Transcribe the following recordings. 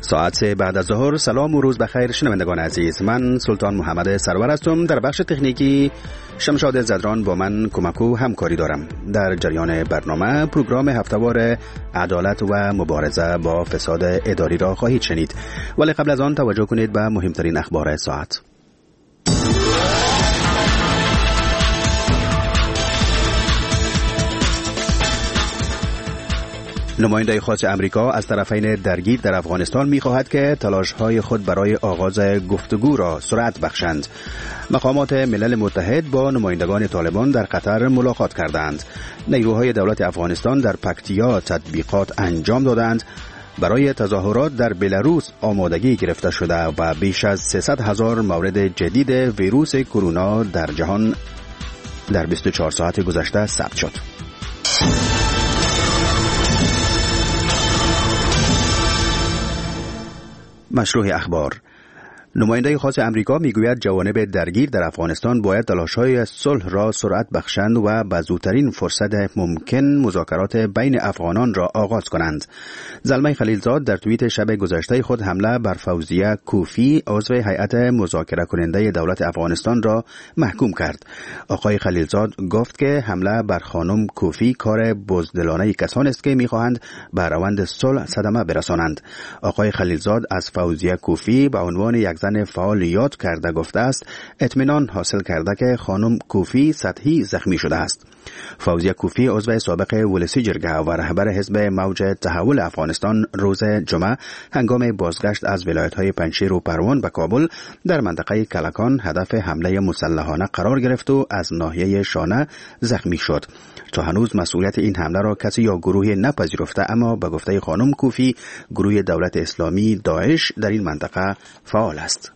ساعت بعد از ظهر. سلام و روز بخیر شنوندگان عزیز، من سلطان محمد سرور هستم. در بخش تکنیکی شمشاد زدران با من کمک و همکاری دارم. در جریان برنامه پروگرام هفته‌وار عدالت و مبارزه با فساد اداری را خواهید شنید، ولی قبل از آن توجه کنید به مهمترین اخبار ساعت. نماینده خاص امریکا از طرفین درگیر در افغانستان می‌خواهد که تلاش‌های خود برای آغاز گفتگو را سرعت بخشند. مقامات ملل متحد با نمایندگان طالبان در قطر ملاقات کردند. نیروهای دولت افغانستان در پکتیا تطبیقات انجام دادند. برای تظاهرات در بلاروس آمادگی گرفته شده و بیش از 300,000 مورد جدید ویروس کرونا در جهان در 24 ساعت گذشته ثبت شد. مشروع اخبار. نماینده خاص امریکا میگوید جوانب درگیر در افغانستان باید تلاش‌های صلح را سرعت بخشند و به زودترین فرصت ممکن مذاکرات بین افغانان را آغاز کنند. زلمه خلیلزاد در توییت شب گذشته خود حمله بر فوزیه کوفی عضو هیئت مذاکره کننده دولت افغانستان را محکوم کرد. آقای خلیلزاد گفت که حمله بر خانم کوفی کار بزدلانه کسانی است که می‌خواهند به روند صلح صدمه برسانند. آقای خلیلزاد از فوزیه کوفی به عنوان یک زن فعال یاد کرده گفته است اطمینان حاصل کرده که خانم کوفی سطحی زخمی شده است. فوزیه کوفی عضو سابق ولسی جرگه و رهبر حزب موج تحول افغانستان روز جمعه هنگام بازگشت از ولایت‌های پنجشیر و پروان به کابل در منطقه کلکان هدف حمله مسلحانه قرار گرفت و از ناحیه شانه زخمی شد. تا هنوز مسئولیت این حمله را کسی یا گروهی نپذیرفته، اما به گفته خانم کوفی گروه دولت اسلامی داعش در این منطقه فعال است.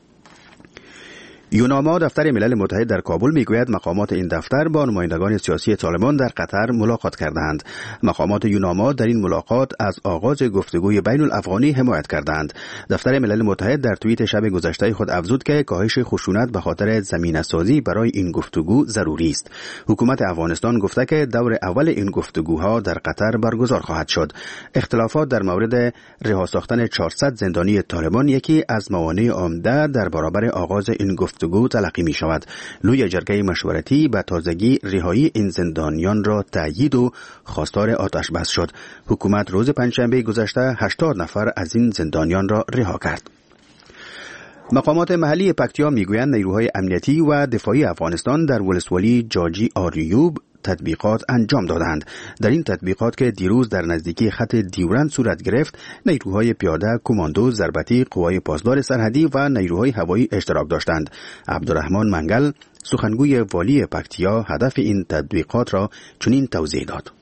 یوناما دفتر ملل متحد در کابل میگوید مقامات این دفتر با نمایندگان سیاسی طالبان در قطر ملاقات کردند. مقامات یوناما در این ملاقات از آغاز گفتگوی بین الافغانی حمایت کردند. دفتر ملل متحد در توییت شب گذشته خود افزود که کاهش خشونت به خاطر زمینه‌سازی برای این گفتگو ضروری است. حکومت افغانستان گفته که دور اول این گفتگوها در قطر برگزار خواهد شد. اختلافات در مورد رها ساختن 400 زندانی طالبان یکی از موانع عمده در برابر آغاز این گفتگو تلقی می شود. لوی جرگه مشورتی به تازگی رهایی این زندانیان را تأیید و خواستار آتش بس شد. حکومت روز پنجشنبه گذشته 80 نفر از این زندانیان را رها کرد. مقامات محلی پکتیا میگویند نیروهای امنیتی و دفاعی افغانستان در ولسوالی جاجی آریوب تطبیقات انجام دادند. در این تطبیقات که دیروز در نزدیکی خط دیورند صورت گرفت، نیروهای پیاده، کماندو، ضربتی، قوای پاسدار سرحدی و نیروهای هوایی اشتراک داشتند. عبدالرحمن منگل، سخنگوی والی پکتیا، هدف این تطبیقات را چنین توضیح داد.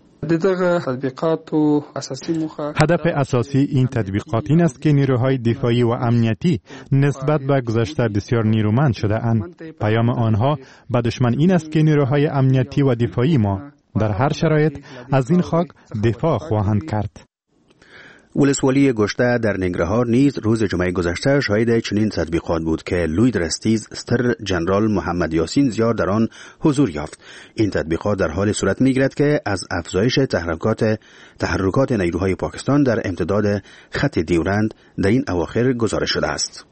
هدف اساسی این تطبیقات این است که نیروهای دفاعی و امنیتی نسبت به گذشته بسیار نیرومند شده اند. پیام آنها به دشمن این است که نیروهای امنیتی و دفاعی ما در هر شرایط از این خاک دفاع خواهند کرد. ولسوالی گشته در ننگرهار نیز روز جمعه گذشته شاهد چنین تطبیقات بود که لوی درستیز ستر جنرال محمد یاسین زیار در آن حضور یافت. این تطبیقات در حال صورت می‌گیرد که از افزایش تحرکات نیروهای پاکستان در امتداد خط دیورند در این اواخر گزارش شده است.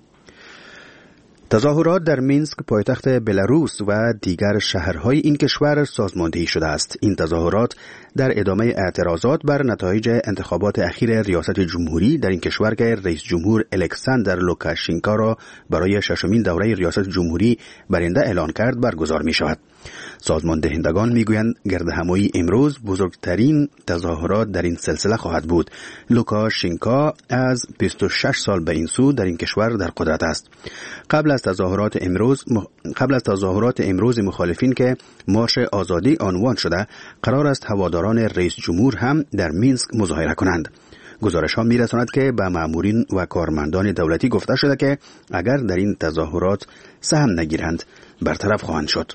تظاهرات در مینسک پایتخت بلاروس و دیگر شهرهای این کشور سازماندهی شده است. این تظاهرات در ادامه اعتراضات بر نتایج انتخابات اخیر ریاست جمهوری در این کشور که رئیس جمهور الکساندر لوکاشنکو را برای ششمین دوره ریاست جمهوری برنده اعلان کرد برگزار می شود. سازماندهندگان میگویند گردهمایی امروز بزرگترین تظاهرات در این سلسله خواهد بود. لوکاشنکو از 26 سال به این سو در این کشور در قدرت است. قبل از تظاهرات امروز مخالفین که مارش آزادی عنوان شده، قرار است هواداران رئیس جمهور هم در مینسک مظاهره کنند. گزارش ها میرساند که به مامورین و کارمندان دولتی گفته شده که اگر در این تظاهرات سهم نگیرند برطرف خواهند شد.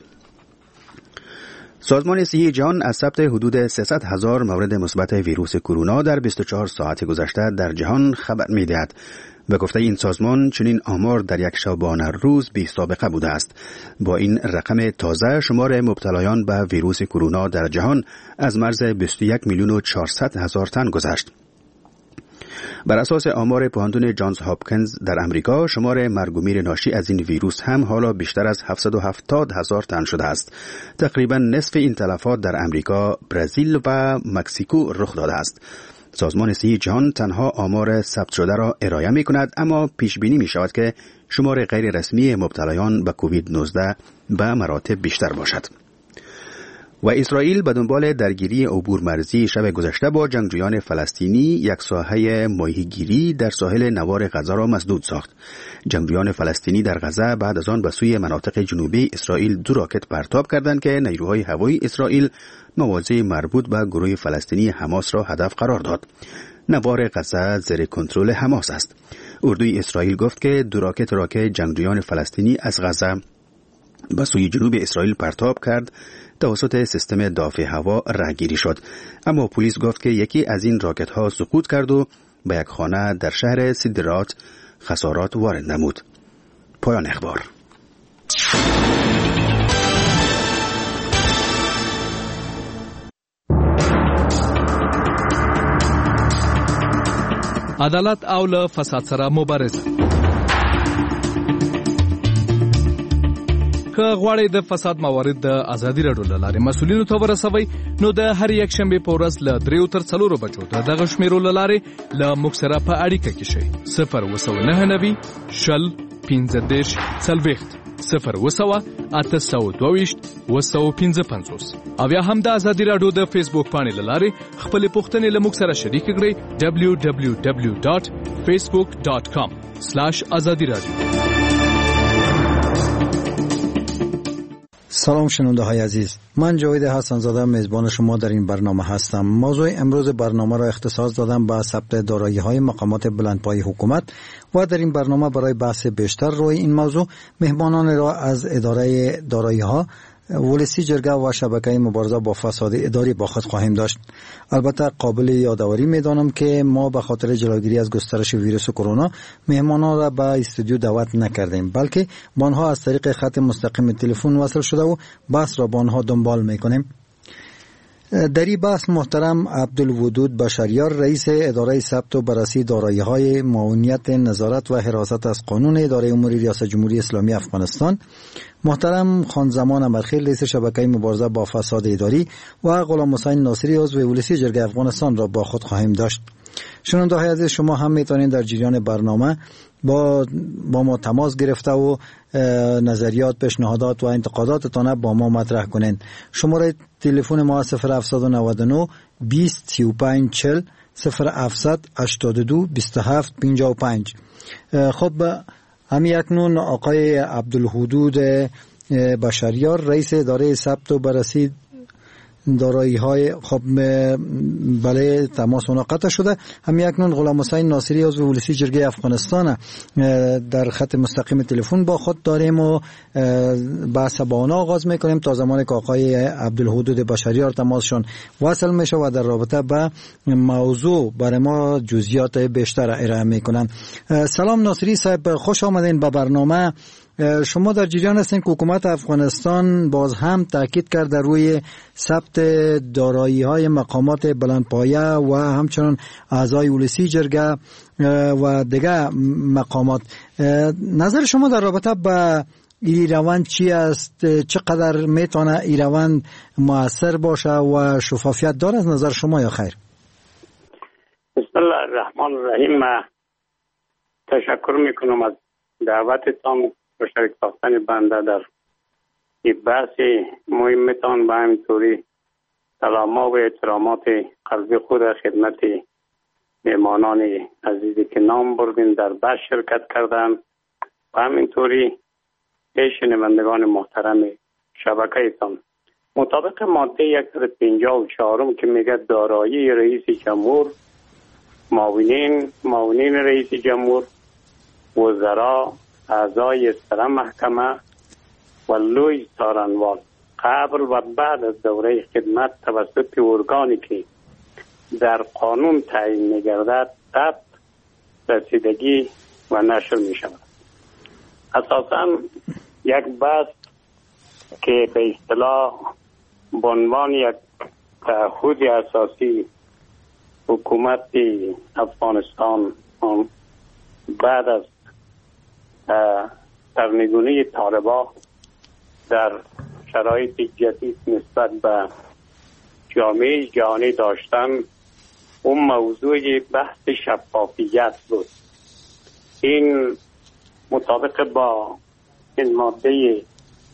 سازمان صحی جهان از ثبت حدود 300,000 مورد مثبت ویروس کرونا در 24 ساعت گذشته در جهان خبر می‌دهد. به گفته این سازمان چنین آمار در یک شبانه روز بی سابقه بوده است. با این رقم تازه شمار مبتلایان به ویروس کرونا در جهان از مرز 21,400,000 تن گذشت. بر اساس آمار پوهنتون جانز هاپکینز در امریکا، شمار مرگ و میر ناشی از این ویروس هم حالا بیشتر از 770,000 تن شده است. تقریبا نصف این تلفات در امریکا، برزیل و مکزیکو رخ داده است. سازمان صحی جهان تنها آمار ثبت شده را ارائه می کند، اما پیش بینی می شود که شمار غیر رسمی مبتلایان به کووید 19 به مراتب بیشتر باشد. و اسرائیل به دنبال درگیری عبور مرزی شب گذشته با جنگجویان فلسطینی یک ساحه ماهیگیری در ساحل نوار غزه را مسدود ساخت. جنگجویان فلسطینی در غزه بعد از آن به سوی مناطق جنوبی اسرائیل 2 راکت پرتاب کردند که نیروهای هوایی اسرائیل مواضع مربوط به گروه فلسطینی حماس را هدف قرار داد. نوار غزه زیر کنترل حماس است. اردوی اسرائیل گفت که 2 راکت را که جنگجویان فلسطینی از غزه به سوی جنوب اسرائیل پرتاب کرد توسط سیستم دافع هوا رهگیری شد، اما پلیس گفت که یکی از این راکت ها سقوط کرد و به یک خانه در شهر سیدرات خسارات وارد نمود. پایان اخبار. عدالت او له فساد سره مبارزه. که غواړئ د فساد موارد د ازادي راډیو له لارې مسؤلینو ته ورسوئ، نو د هر یک شنبې په ورځ له 3 تر 4 بجو د دغه شمیرو له لارې له موږ سره په اړیکه کې شئ. 02990 شل 15 40 0 822 255 او یا هم د ازادي راډیو د فیسبوک پاڼې له لارې خپل پوښتنې له موږ سره شریک کړئ. www.facebook.com/azadiradio. سلام شنونده های عزیز، من جاوید حسن زاده میزبان شما در این برنامه هستم. موضوع امروز برنامه را اختصاص دادم به ثبت دارایی های مقامات بلندپایه حکومت و در این برنامه برای بحث بیشتر روی این موضوع مهمانان را از اداره دارایی ها، ولسی جرگه و شبکه مبارزه با فساد اداری با خود خواهیم داشت. البته قابل یادآوری می‌دانم که ما به خاطر جلوگیری از گسترش ویروس کرونا مهمانان را به استودیو دعوت نکردیم، بلکه با آنها از طریق خط مستقیم تلفن وصل شده و بحث را با آنها دنبال می‌کنیم. در این بحث محترم عبدالودود بشریار، رئیس اداره ثبت و بررسی دارایی‌های معاونیت نظارت و حراست از قانون اداره امور ریاست جمهوری اسلامی افغانستان، محترم خانزمان امرخیل، رئیس شبکه مبارزه با فساد اداری و غلام حسین ناصری، عضو ولسی جرگه افغانستان را با خود خواهیم داشت. شنونده های عزیز، شما هم میتونید در جریان برنامه با ما تماس گرفته و نظریات، پیشنهادات و انتقاداتتان با ما مطرح کنین. شماره تلفن ما 0799 20 35 40 0782 27 55. خب همین اکنون آقای عبدالودود بشریار، رئیس اداره ثبت و بررسی دارایی های، خب بله تماس قطع شده. همین اکنون غلام حسین ناصری، عضو ولسی جرگه افغانستان، در خط مستقیم تلفن با خود داریم و بحث با آنها آغاز میکنیم تا زمانی که آقای عبدالودود بشریار تماسشون وصل میشه و در رابطه به موضوع برای ما جزئیات بیشتر ارائه میکنن. سلام ناصری صاحب، خوش آمدین به برنامه. شما در جریان هستین که حکومت افغانستان باز هم تاکید کرده روی ثبت دارایی های مقامات بلندپایه و همچنان اعضای ولسی جرگه و دیگر مقامات. نظر شما در رابطه با این روند چی است؟ چقدر میتونه این روند مؤثر باشه و شفافیت داره از نظر شما یا خیر؟ بسم الله الرحمن الرحیم. تشکر میکنم از دعوتتان و شریک ساختن بنده در این بحث مهمتان. به همینطوری سلام‌ها و احترامات قلبی خود خدمت مهمانان عزیزی که نام بردین در بحث شرکت کردن و همینطوری شنوندگان محترم شبکه‌تان. مطابق ماده 154 که میگه دارایی رئیس جمهور، معاونین رئیس جمهور، وزرا، اعضای سر محکمه و لوی څارنوال قبل و بعد از دوره خدمت توسط ارگانی که در قانون تعیین می‌گردد ثبت، رسیدگی و نشر می‌شود. اساساً یک بحث که به اصطلاح به عنوان یک تعهد اساسی حکومت افغانستان بعد از سرنگونی طالبان در شرایط جدید نسبت به جامعه جهانی داشتن، اون موضوع بحث شفافیت بود. این مطابق با این ماده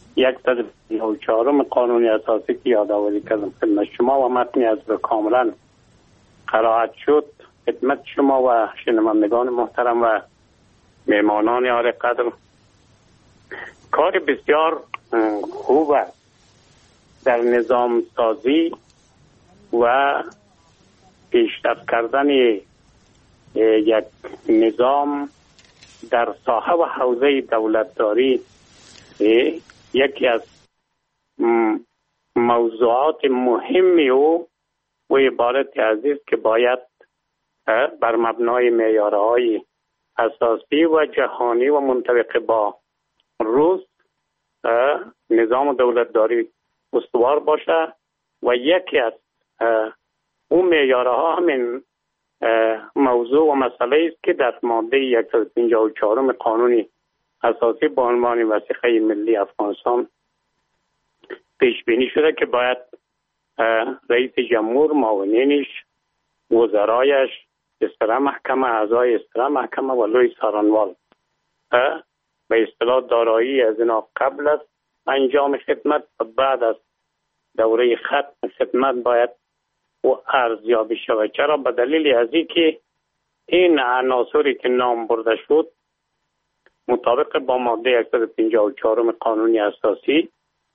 134 قانون اساسی که یادآوری کردم خدمت شما و متنی از به کاملا قرائت شد خدمت شما و شنوندگان محترم و مهمانان عالی قدر، کار بسیار خوب است در نظام سازی و پیشرفت کردن یک نظام در ساحه و حوزه دولتداری. یکی از موضوعات مهمی او و عبارت عزیز که باید بر مبنای معیارهای اساسی و جهانی و منطبق با روز نظام دولتداری استوار باشه و یکی از اون معیارها همین موضوع و مسئله است که در ماده 154 قانون اساسی با عنوان وثیقه ملی افغانستان پیش بینی شده که باید رئیس جمهور، معاونینش، وزرایش، استرا محکمه، اعضای استرا محکمه و لوی څارنوال به اصطلاح دارایی از اینا قبل از انجام خدمت و بعد از دوره ختم خدمت باید و ارزیابی شود. چرا؟ به دلیل از اینکه این عناصری که نام برده شد مطابق با ماده 154 قانون اساسی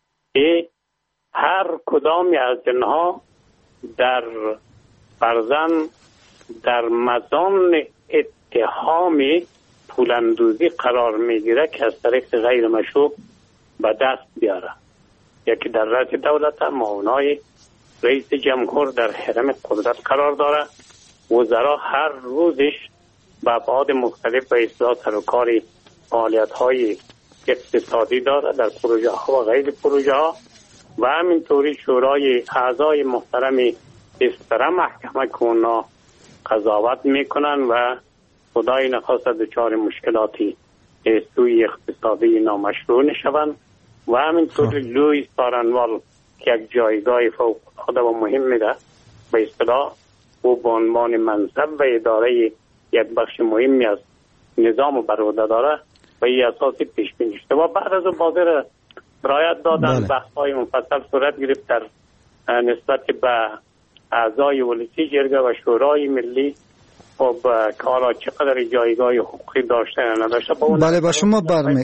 هر کدام از اینها در فرضاً در مزان اتهام پولاندوزی قرار میگیره که از طریق غیر مشروع به دست بیاره. یکی در رأس دولت، معاونای رئیس جمهور در حرم قدرت قرار داره، وزرا هر روزش به ابعاد مختلف به اصلاح سروکار فعالیت‌های اقتصادی داره در پروژه ها و غیر پروژه ها و همینطوری شورای اعضای محترم استرا محکمه که اونا قضاوت میکنن و خدای نخواست دچار مشکلاتی سوی اقتصادی نامشروع نشوند و همینطور لوی څارنوال که یک جایگاه فوق العاده و مهم میده به اصطلاح او به عنوان منصب و اداره یک بخش مهمی از نظام بر عهده داره و این اساسی پیش بینی شده و بعد از بازار رعایت دادن بحث‌های مفصل صورت گرفت در نسبت به اعضای ولسی جرگه و شورای ملی و کارا چقدر جایگاه حقوقی داشته یا نداشته. بله با شما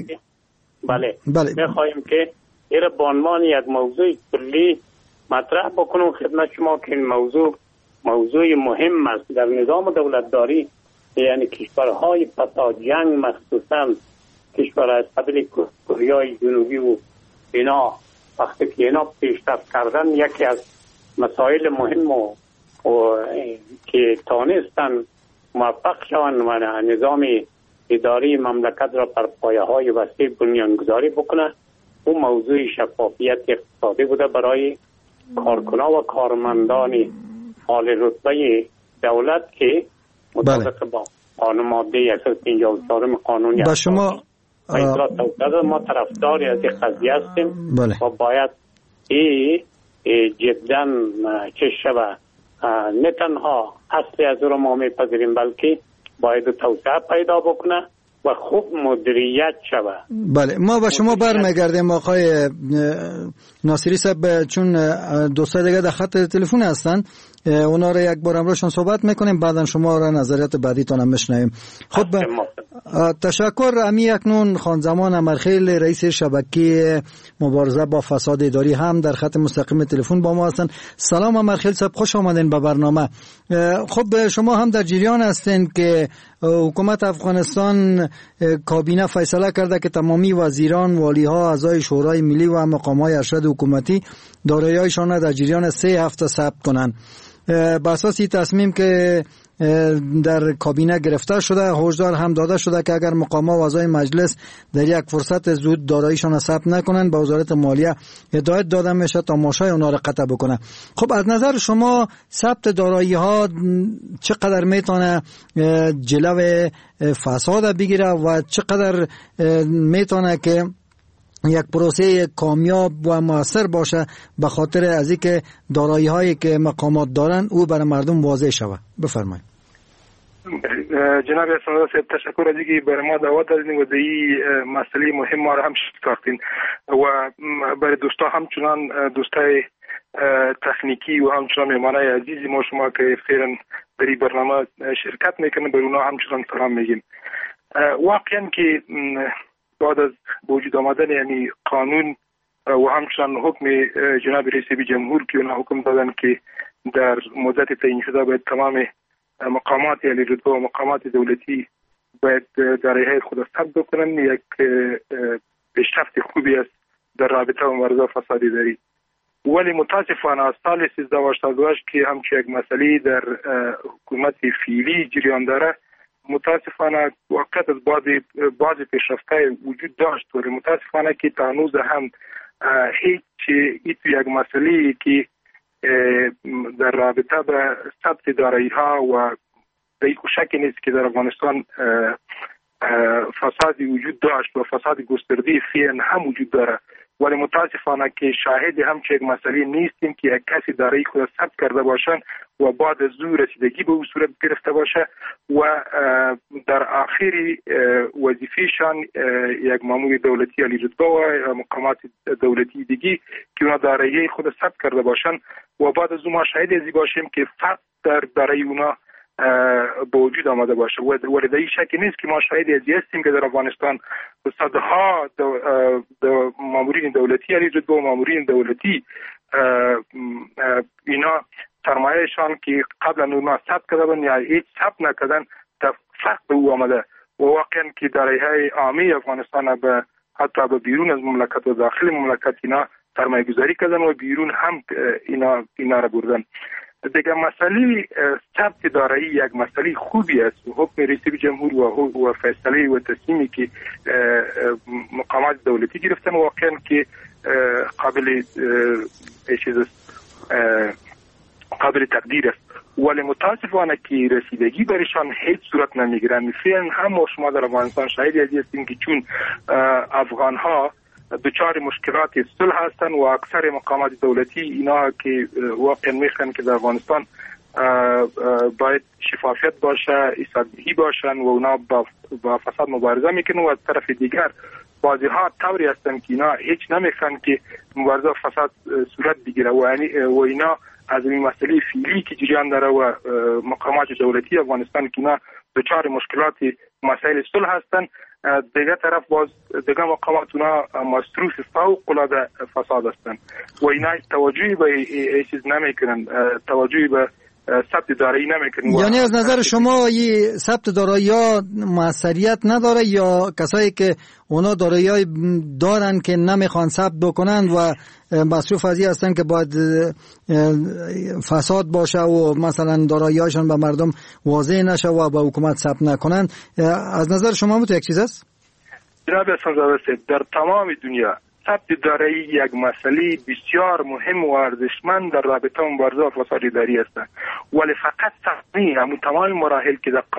بله میخواهیم که این به عنوان یک موضوع کلی مطرح بکنم خدمت شما که این موضوع مهم است در نظام دولتداری. یعنی کشورهای پسا جنگ مخصوصا کشور از قبیل کره جنوبی و اینا وقتی که اینا پیشرفت کردن یکی از مسائل مهم و که تانستن موفق شوند و نظام اداری مملکت را بر پایه‌های وسیع بنیانگذاری بکنه اون موضوع شفافیت اقتصادی بوده برای کارکنان و کارمندان عالی رتبه دولت که مطابق با قانون ماده 154 قانون با شما ما طرفداری از این قضیه هستیم و باید جدا چه شود نه تنها اصلی از رو ما میپذیریم بلکه باید توسعه پیدا بکنه و خوب مدیریت شود. بله ما با شما برمیگردیم آقای ناصری صاحب چون دوستا دیگه در خط تلفن هستن اونا رو یک بار امروزشون صحبت میکنیم بعدا شما را نظریات بعدیتون هم میشنویم. خب تشکر. امی اکنون خانزمان امرخیل رئیس شبکه مبارزه با فساد اداری هم در خط مستقیم تلفن با ما هستن. سلام امرخیل صاحب، خوش آمدین به برنامه. خب شما هم در جریان هستین که حکومت افغانستان کابینه فیصله کرده که تمامی وزیران، والیها، اعضای شورای ملی و مقامات ارشد حکومتی دارایی‌هایشان را در جریان 3 هفته ثبت کنند. بر اساس تصمیم که در کابینه گرفته شده. هشدار هم داده شده که اگر مقام و اعضای مجلس در یک فرصت زود داراییشان ثبت نکنند به وزارت مالیه هدایت داده میشه تا ماشای اونا را قطع بکنه. خب از نظر شما ثبت دارایی ها چقدر میتونه جلو فساد بگیره و چقدر میتونه که یک پروسه کامیاب و موثر باشه به خاطر از اینکه دارایی هایی که مقامات دارن او برای مردم واضح شود؟ بفرمایید. جناب حسن صاحب تشکر از اینکه برای ما دعوت دادین و در این مسئله مهم ما را هم شرکتین و برای دوستا همچنان دوستای تکنیکی و همچنان مهمانای عزیزی ما شما که فعلا در این برنامه شرکت میکنن بر اونا همچنان سلام میگیم. واقعا که بعد از وجود آمدن یعنی قانون و همچنان حکم جناب رئیس جمهور که اونا حکم دادن که در مدت تعیین شده باید تمام مقامات یعنی رتبه و مقامات دولتی باید دارایی‌های خود ثبت بکنن، یک پیشرفت خوبی است در رابطه با مبارزه فساد اداری. ولی متاسفانه از سال 1388 که همچنین یک مسئله در حکومت فعلی جریان داره، متاسفانه وقت از بعض پیشرفت‌های وجود داشت ولی متاسفانه که تا هنوز هم هیچ یک مسئله که در رابطه به ثبت دارایی‌ها و به یک شک نیست که در افغانستان فسادی وجود داشت و فساد گسترده فعلا هم وجود داره، ولی متاسفانه که شاهد همچین مسئله نیستیم که یک کسی دارایی خود ثبت کرده باشند و بعد از او رسیدگی به او صورت گرفته باشه و در آخری وظیفهشان یک مامور دولتی علی رتبه و مقامات دولتی دیگی که اونا دارایی خود ثبت کرده باشند و بعد از او ما شاهد ازی باشیم که فرق در دارایی اونا به وجود آمده باشه. ولی در این شک نیست که ما شاهد ازی هستیم که در افغانستان صدها مامورین دولتی علی رتبه و مامورین دولتی اینا سرمایهشان که قبلا اونا ثبت کردن یا هیچ ثبت نکردن فرق به او آمده و واقعا که دارایی‌های عامی افغانستان به حتی به بیرون از مملکت و داخل مملکت اینا سرمایه گذاری کردن و بیرون هم اینا را بردن. دیگه مسئله ثبت دارایی یک مسئله خوبی است. حکم رئیس جمهور و فیصله و تصمیمی که مقامات دولتی گرفتن واقعا که قابل تقدیر است، ولی متاسفانه که رسیدگی برشان هیچ صورت نمیگیرن. فعلا هم شما در افغانستان شاهدی هستیم که چون افغان ها دچار مشکلات صلح هستند و اکثر مقامات دولتی اینا که واقعا میخوان که در افغانستان باید شفافیت باشه، ایثارگی باشن و اونا با فساد مبارزه میکنن و از طرف دیگر بعضی ها طوری هستند که اینا هیچ نمیخوان که مبارزه فساد صورت بگیره و اینا از این مسئله فعلی که جریان داره و مقامات دولتی افغانستان که اینا دچار مشکلات مسائل صلح هستند، دیگه طرف باز دیگه مقامات اونا مصروف فوق العاده فساد هستند و اینا توجهی به چیز نمیکنن، توجهی به ثبت دارایی نمیکنن. یعنی از نظر شما این ثبت دارایی ها موثریت نداره یا کسایی که اونا دارایی دارن که نمیخوان ثبت بکنن و مصروف از این هستن که باید فساد باشه و مثلا دارایی هاشون به مردم واضح نشه و به حکومت ثبت نکنن، از نظر شما تو یک چیز است؟ جناب حسن صاحب، در تمام دنیا ثبت دارایی یک مسئله بسیار مهم و ارزشمند در رابطه مبارزه با فساد اداری است، ولی فقط تمام تمام مراحل که در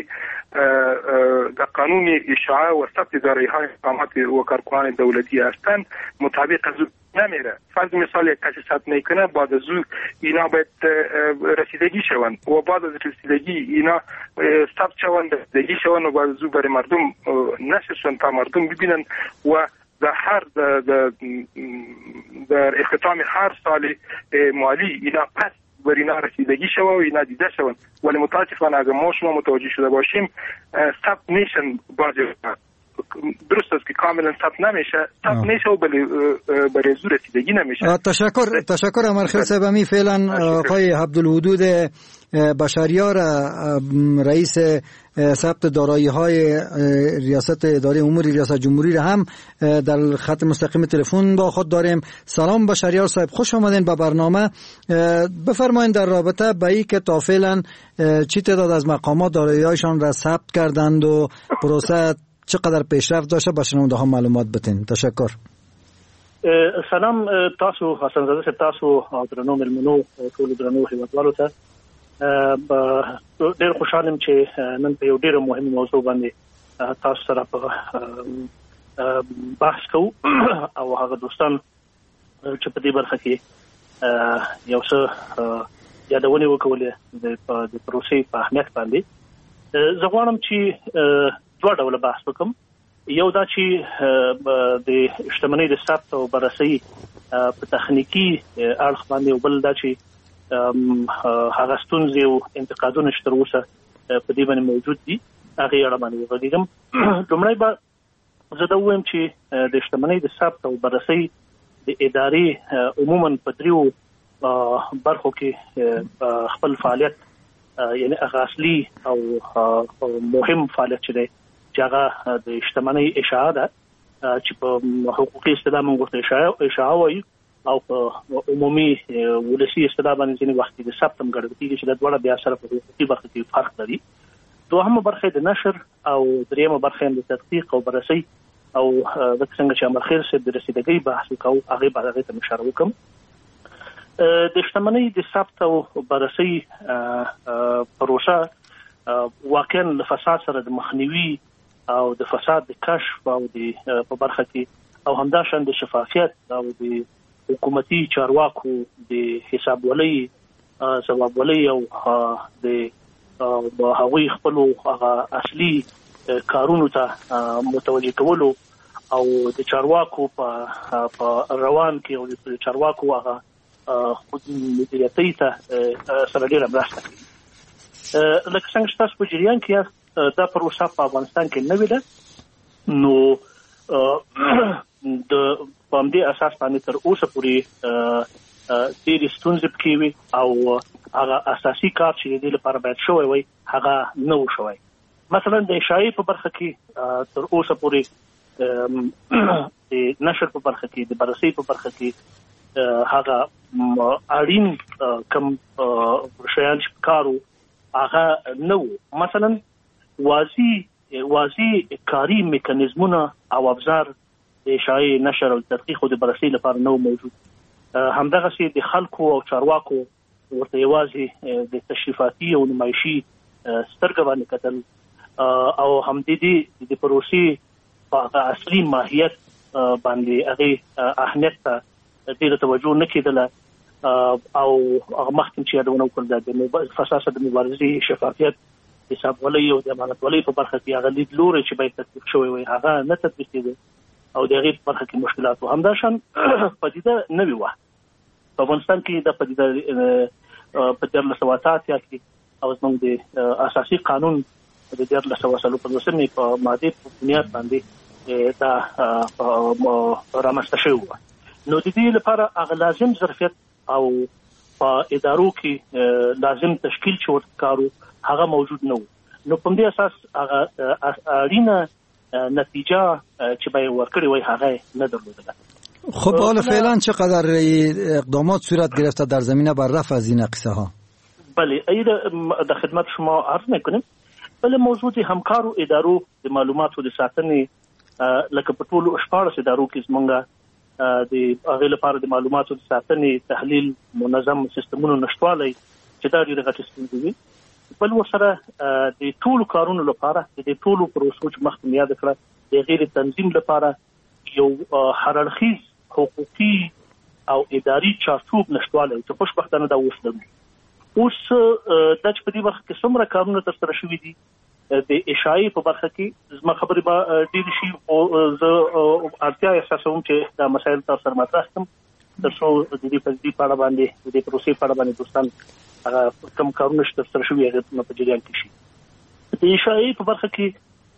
قانون اشاعه و ثبت دارایی های مقامات و کارکنان دولتی هستند مطابق از نمیره. فرض مثال یک کسی ثبت میکنه، بعد از او اینا باید رسیدگی شوند و بعد از رسیدگی اینا ثبت شوند، رسیدگی شوند و بعد از او برای مردم نشرشن تا مردم ببینن و در اختتام هر سال مالی اینا پس بر اینا رسیدگی شوه و اینا دیده شوند. ولی متاسفانه اگر ما شما متوجه شده باشیم ثبت میشن بعضی درست است که کاملا ثبت نمیشه و برای زور رسیدگی نمیشه. تشکر امرخیل صاحب. امی فعلا آقای عبدالودود بشریار رئیس ثبت دارایی های ریاست اداره امور ریاست جمهوری را هم در خط مستقیم تلفن با خود داریم. سلام بشریار صاحب، خوش آمدین به برنامه. بفرمایید در رابطه با این که تا فعلا چی تعداد از مقامات دارایی هایشان را ثبت کردند و پروسه چقدر پیشرفت داشته به شنونده ها معلومات بدین. تشکر. سلام تاسو حسن زاده صاحب، تاسو درنو ملمنو ټول درنو هیوادوالو ته ډېر خوشحال یم چې نن په یو ډېر مهم موضوع باندې تاسو سره په بحث کوو او هغه دوستان چې په دې برخه کې یو څه یادونې وکولې د پروسې په اهمیت باندې. زه غواړم چې دوه ډوله بحث وکړم. یو دا چې د شتمنۍ د ثبت او بررسۍ په تخنیکی اړخ باندې، او بل دا چې هغه ستونزې او انتقادونه چې تر اوسه په دې باندې موجود دي هغې اړه باندې وغږېږم. لومړی به زه دا ووایم چې د شتمنۍ د ثبت او بررسۍ د ادارې عموما په دریو برخو کې خپل فعالیت، یعنی هغه اصلي او مهم فعالیت چې دی چې هغه د شتمنۍ اشاعه ده، چې په حقوقي اصطلاح موږ ورته اشاعه وایو، او په عمومي ولسي اصطلاح باندې ځینې وخت د ثبت هم ګڼل کېږي چې دا دواړه بیا سره په حقوقي برخه کې فرق لري. دوهمه برخه د نشر او دریمه برخه د تحقیق او بررسۍ، او د څنګه چې امرخیل صاحب د رسیدګۍ بحث وکاو هغې ته اشاره وکړم. د شتمنۍ د ثبت او بررسۍ پروسه واقعا له فساد سره د مخنیوي او د فساد د کشف او د په برخه کې، او همداشان د شفافیت او د حکومتي چارواکو د حسابولۍ ځوابولۍ او د هغوی خپلو هغه اصلي کارونو ته متوجه کولو او د چارواکو په روان کې او د چارواکو هغه خود مدیریتۍ ته سره ډېره مرسته کوي. لکه څنګه چې تاسو په جریان کې یاست، دا پروسه په افغانستان کې نوې ده، نو د په همدې اساس باندې تر اوسه پورې ډېرې ستونزې پکې وي او هغه اساسي کار چې د دې لپاره باید شوی وای هغه نه و شوی. مثلا د اشاعې په برخه کې تر اوسه پورې، د نشر په برخه کې، د بررسۍ په برخه کې هغه اړین کم شیان چې کارو هغه نه و. مثلا واضح کاری میکانیزمونه او ابزار د اشاعې، نشر او تحقیق او د بررسۍ لپاره نه موجود. همدغسې د خلکو او چارواکو ورته یوازې د تشریفاتي او نمایشي سترګه باندې کتل، او همدې د پروسې په اصلي ماهیت باندې هغې اهمیت ته ډېره توجه نه کېدله، او هغه مخکې چې یادونه وکړل د فساد د مبارزې، شفافیت، حسابولۍ او د امانتولۍ په برخه کې هغه لیدلوری چې باید تطبیق شوی وای هغه نه تطبیق کېده، او د هغې په برخه کې مشکلات و. همداشان پدیده نوې وه په افغانستان کې. دا پدیده په 1988 کې او زموږ د اساسي قانون د 1945 په ماده په بنیاد باندې دا رامنځته شوی و. نو د دې لپاره هغه لازم ظرفیت او په ادارو کې لازم تشکیل چې ورته کارو هغه موجود نه و. نو په دې اساس هغه اړینه نتیجه چې به ورکړی وای هغه نه درلودله. خب حالا فعلا چقدر اقدامات صورت گرفته در زمینه بر رفع از این قصه ها؟ بله، در خدمت شما عرض میکنیم. بله، موضوع د همکارو ادارو د معلوماتو د ساتنې لکه په ټولو 14 ادارو کې زمونږ د هغې لپاره د معلوماتو د ساتنې، تحلیل، منظم سیستمونو نشتوالی چې دا ډېرې غټې ستونزې وي. بل ورسره د ټولو کارونو لپاره، د ټولو پروسو چې مخکې مې یاده کړه، د هغې د تنظیم لپاره یو هررخیز حقوقي او اداري چارچوب نشتوالی چې خوشبختانه دا اوس لرو. اوس دا چې په دې وخت کې څومره کارونه ترسره شوي دي د اشاعې په برخه کې، زما خبرې به ډېرې شي او زه اړتیا احساسوم چې دا مسایل تاسو سره مطرح کړم تر څو د دې په اړه باندې، د دې پروسې په اړه باندې دوستان هغه کوم کارونه چې ترسره شوي هغې په جریان کې شي. د اشاعې په برخه کې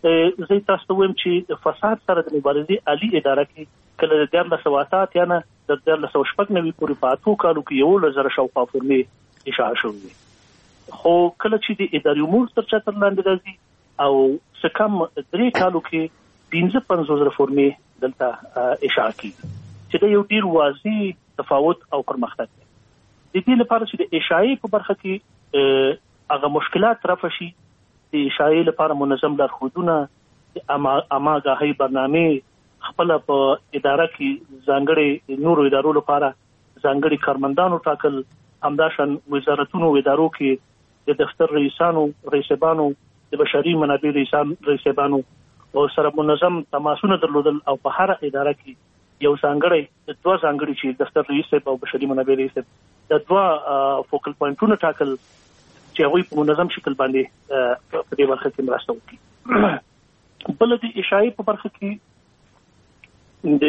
زه تاسو ته وایم چې فساد سره د مبارزې عالی اداره کې کله د 1988 یا نه د 1990 پورې په 8 کالو کې 1000 شاوخوا فورمې اشاعه شوې، خو کله چې د اداري امور تر چتر لاندې راځي او څه کم 3 کالو کې 55,000 فورمې دلته اشاعه کیږي، چې دا یو ډیر واضح تفاوت او پرمختګ دی. د دې لپاره چې د اشاعې په برخه کې هغه مشکلات رفع شي، د اشاعې لپاره منظم لارښودونه، اماګاهي برنامه خپل په اداره کې ځانګړي نورو ادارو لپاره ځانګړي کارمندانو ټاکل، همداشان وزارتونو ادارو کې د دفتر رئیسانو، رئیسبانو، د بشري منابع رئیسبانو او سره منظم تماسونه درلودل، او په هر اداره کې یو ځانګړي چې دفتر رئیس او بشري منابع رئیس د دوه فوکل پوینټونو ټاکل چې هغوی په منظم شکل باندې په دې برخه کې مرسته وکړي. بل د اشاعې په برخه کې د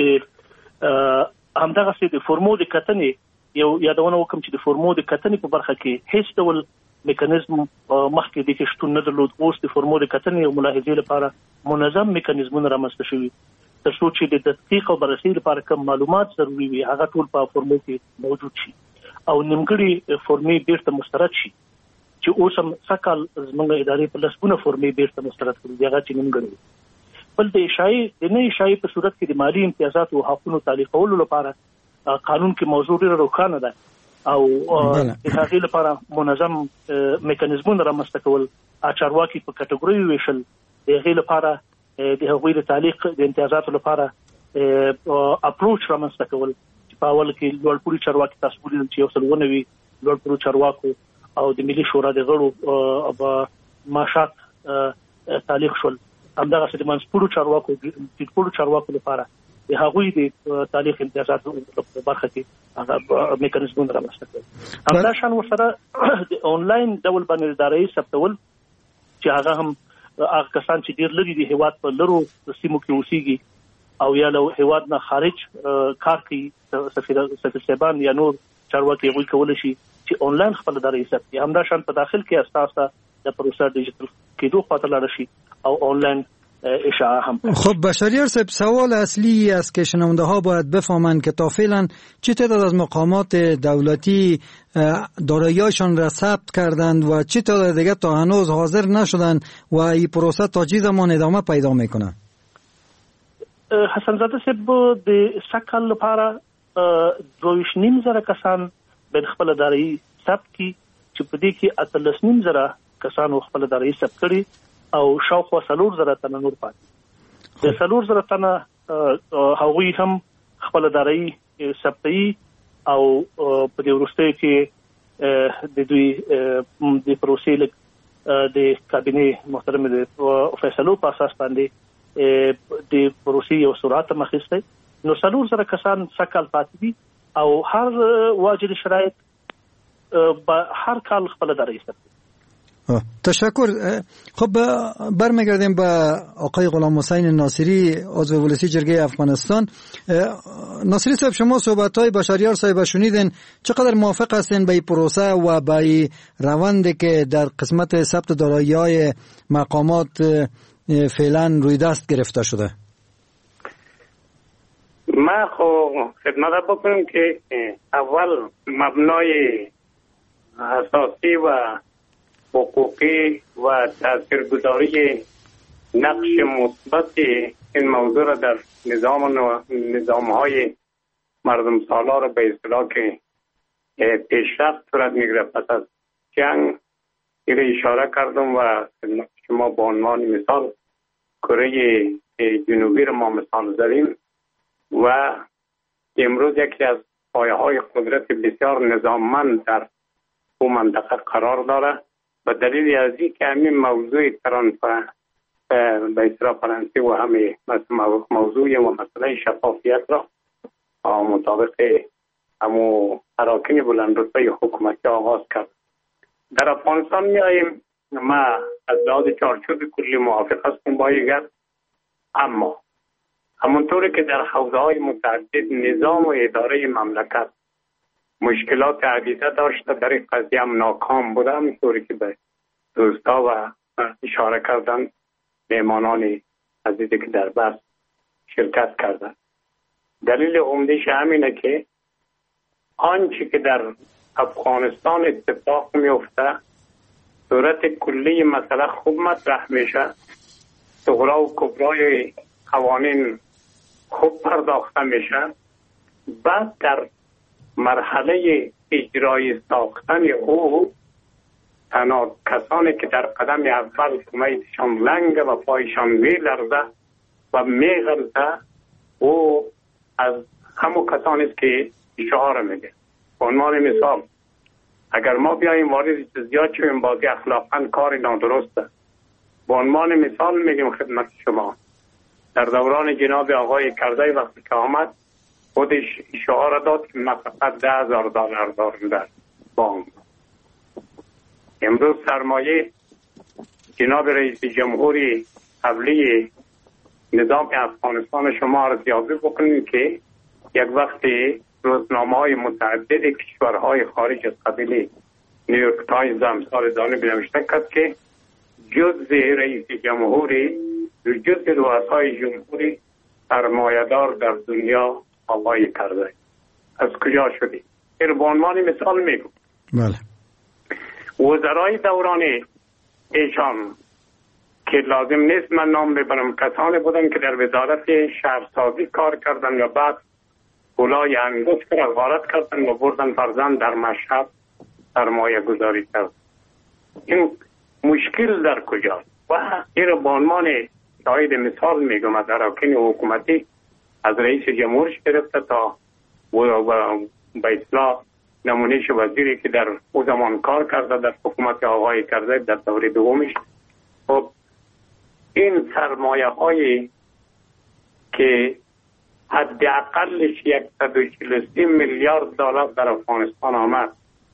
همدغه د فورمو د کتنې یو یادونه وکم چې د فورمو د کتنې په برخه کې هیڅ ډول میکانیزم مخکې د کې شتون نه درلود. اوس د فورمو د کتنې او ملاحظې لپاره منظم میکانیزمونه رامنځته شوي تر څو چې د تحقیق او بررسي لپاره کوم معلومات ضروري وي هغه ټول په فورمو کې موجود شي او نیمګړي فورمې بیرته مسترد شي، چې اوس هم سکل زموږ ادارې په لسګونه فورمې بیرته مسترد کړي هغه چې نیمګړي. بل د اشاعې په صورت کې د مالی امتیازات او حقوقو تعلیقولو لپاره قانون کې موضوع ډېره روښانه ده او د هغې لپاره منظم میکانیزمونه رامنځته کول، چارواکي په کټګوریو ویشل، د هغې لپاره د هغوی د تعلیق د امتیازاتو لپاره اپروچ رامنځته کول، چې په اول کې لوړپوړي چارواکي تاسو ولیدل چې 190 لوړپوړو چارواکو او د ملي شورا د غړو معاشات تعلیق شول. همدغه د منځپوړو چارواکو لپاره د هغوی د تعلیق امتیازاتو په برخه کې هغه میکانیزمونه رامنځته کول. همداشان ورسره د آنلاین ډول باندې ادارې ثبتول، چې هغه هم هغه کسان چې ډیر لري د هیواد په لرو سیمو کې اوسېږي او یا له هیواد نه خارج کار کوي، سفیر صاحبان یا نور چارواکي هغوی کولی شي چې آنلاین خپل ادارې ثبت. همداشان په داخل کې اساسا د پروسه ډیجیټل کېدو خواته لاړ شي او آنلاین اشاعه هم. خب بشریار صاحب، سوال اصلی است که شنونده ها باید بفهمند که تا فعلا چه تعداد از مقامات دولتی دارایی‌هاشان را ثبت کردند و چه تعداد دیگر تا هنوز حاضر نشدند و این پروسه تا چه زمان ادامه پیدا میکنه؟ حسن زاده صاحب، د سکل لپاره 2.5 کسان به خپل دارایی ثبت کی، چې په دې کې 13.5 کسان خپل دارایی ثبت کړي او شاوخوا 4,000 تنه نور پاتې. د 4,000 تنه هغوی هم خپل دارایی ثبتي او په دې وروستیو کې د دوی د پروسې د کابینې محترم د فیصلو په اساس باندې د پروسې یو سرعت مخسته. نو 4,000 کسان سکل پاتې دي او هر واجد شرایط هر کال خپل دارایی ثبتي. تشکر. خب برمیگردیم به آقای غلام حسین ناصری، عضو ولسی جرگه افغانستان. ناصری صاحب، شما صحبت‌های بشریار صاحب شنیدین، چقدر موافق هستین به این پروسه و به این روندی که در قسمت ثبت دارایی‌های مقامات فعلا روی دست گرفته شده؟ ما خدمت بکنم که اول مبنای اساسی و حقوقی و تاثیرگذاری نقش مثبت این موضوع را در نظام‌های مردم سالار به اصطلاح که پیشرفت صورت میگیره پس از جنگ اشاره کردم و شما به عنوان مثال کره جنوبی را ما مثال زدیم و امروز یکی از پایه‌های قدرت بسیار نظاممند در اون منطقه قرار داره به دلیل از اینکه همین موضوع ترانسپرنسی به اصطلاح فرانسه و همه موضوع و مسئله شفافیت را مطابق همو اراکین بلندرتبه حکومتی آغاز کرد. در افغانستان میاییم، ما از لحاظ چارچوب کلی موافق هستیم با این گپ، اما همونطوری که در حوزه‌های متعدد نظام و اداره مملکت مشکلات عدیده داشته، در این قضیه هم ناکام بوده، همونطوری که به دوستا و اشاره کردن مهمانان عزیزی که در بحث شرکت کردند. دلیل عمده‌اش همینه که آنچه که در افغانستان اتفاق میفته صورت کلی مسئله خوب مطرح میشه، صغرا و کبرای قوانین خوب پرداخته میشه، بعد در مرحله اجرای ساختن او تنها کسانی که در قدم اول کمیتشان لنگ و پایشان میلرزه و میغلطه او از همون کسانی است که اشاره میده. به عنوان مثال اگر ما بیاییم وارد جزئیات شویم بازی اخلاقا کار نادرسته. به عنوان مثال میگیم خدمت شما در دوران جناب آقای کرزی وقتی که آمد خودش اشاره داد که من فقط $10,000 دارم در بانک. امروز سرمایه جناب رئیس جمهوری قبلی نظام افغانستان شما ارزیابی بکنید که یک وقتی روزنامه‌های متعدد کشورهای خارج از قبیل نیویورک تایمز امثال دانه نوشته کرد که جز رئیس جمهوری جز رؤسای جمهوری سرمایه‌دار در دنیا آقای کرزی. از کجا شدی؟ این به عنوان مثال میگم. بله. وزرای دوران ایشان که لازم نیست من نام ببرم کسانی بودن که در وزارت شهرسازی کار کردن و بعد گلای انگشت را غارت کردن و بردن فرزند در مشهد سرمایه گذاری کرد. این مشکل در کجاست؟ و این را به عنوان شاید مثال میگم از اراکین حکومتی از رئیس جمهورش گرفته تا به اصلاح نمونهش وزیری که در او زمان کار کرده در حکومت آقای کرزی در دوره دومش. خب این سرمایه هایی که حداقلش $143 میلیارد در افغانستان آمد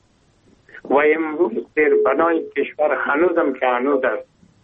و امروز در بنای کشور هنوزم که هنوز است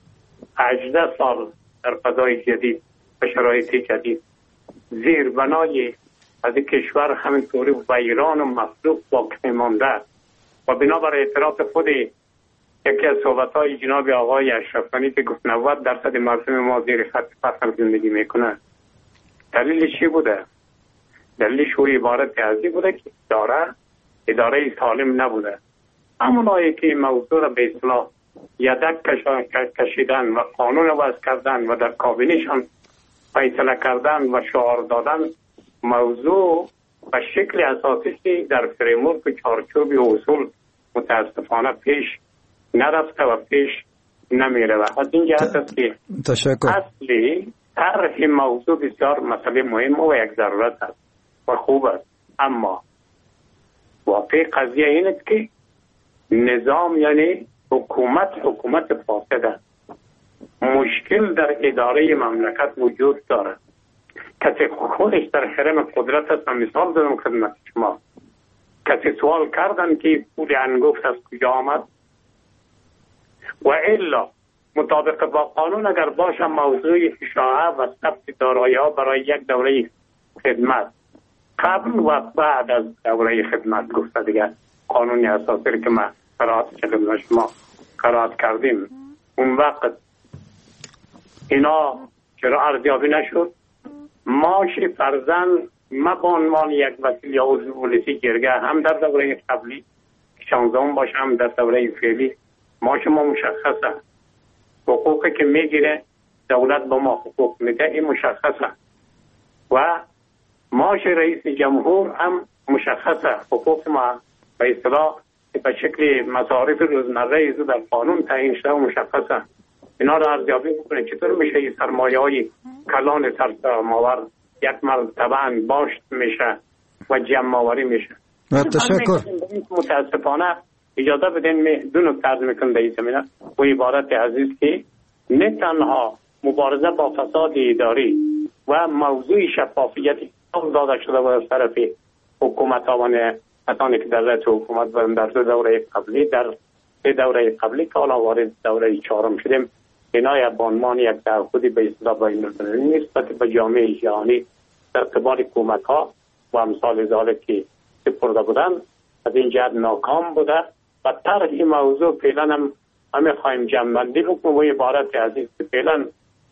18 سال در فضای جدید و شرایط جدید زیر بنای از کشور همینطوری ویران و مفلوک باقی مانده و بنابر اعتراف خود یکی از صحبت‌های جناب آقای اشرف غنی که گفت 90% مردم ما زیر خط فقر زندگی میکنه. دلیلش چی بوده؟ دلیلش او عبارت ازی بوده که اداره سالم نبوده. همونایی که موضوع را به اصلاح یدک کشیدن و قانون وضع کردن و در کابینه‌شان فیصله کردن و شعار دادن موضوع و شکل اساسی در فریمورک چارچوب اصول متاسفانه پیش نرفته و پیش نمیره. و از این جهت است که اصلی طرح موضوع بسیار مسئله مهم و یک ضرورت است و خوب است، اما واقع قضیه این است که نظام یعنی حکومت فاسد است. مشکل در اداره مملکت وجود دارد. کسی خودش در حرم قدرت است. مثال دادم خدمت شما. کسی سوال کردن که پول انگفت از کجا آمد و الا مطابق با قانون اگر باشه موضوع اشاعه و ثبت دارایی‌ها برای یک دوره خدمت قبل و بعد از دوره خدمت گفته دیگه قانونی اساسی که ما خدمت شما قرائت کردیم اون وقت اینا چرا ارزیابی نشد؟ ماشی فرزن ما به عنوان یک وکیل یا عضو پلیسی جرگه هم در دوره قبلی 16 باشه هم در دوره فعلی ماش ما مشخصه. حقوقی که میگیره دولت با ما حقوق میده این مشخصه و ماش رئیس جمهور هم مشخصه. حقوق ما به اصطلاح به شکل مصارف روزمره ایزو در قانون تعیین شده و مشخصه. اینا رو ارزیابی بکنه چطور میشه این سرمایه های کلان سرماور یک مرتبه باشت میشه و جمع آوری میشه. تشکر. متاسفانه اجازه بدین دو نکته عرض میکنم در این زمینه و عبارت عزیز که نه تنها مبارزه با فساد اداری و موضوع شفافیت داده شده و از طرف حکومت آوانه کسانی که در رأس حکومت بودن در دوره قبلی در دوره قبلی که حالا وارد دوره چهارم شدیم اینا به عنوان یک تعهدی به اصطلاح بین‌المللی نسبت به جامعه جهانی در قبال حکومت‌ها و امثال ذالک که سپرده بودن از این جهت ناکام بوده و طرح این موضوع فعلا هم خواهیم جمع‌بندی بکنیم و عبارت عزیز که فعلا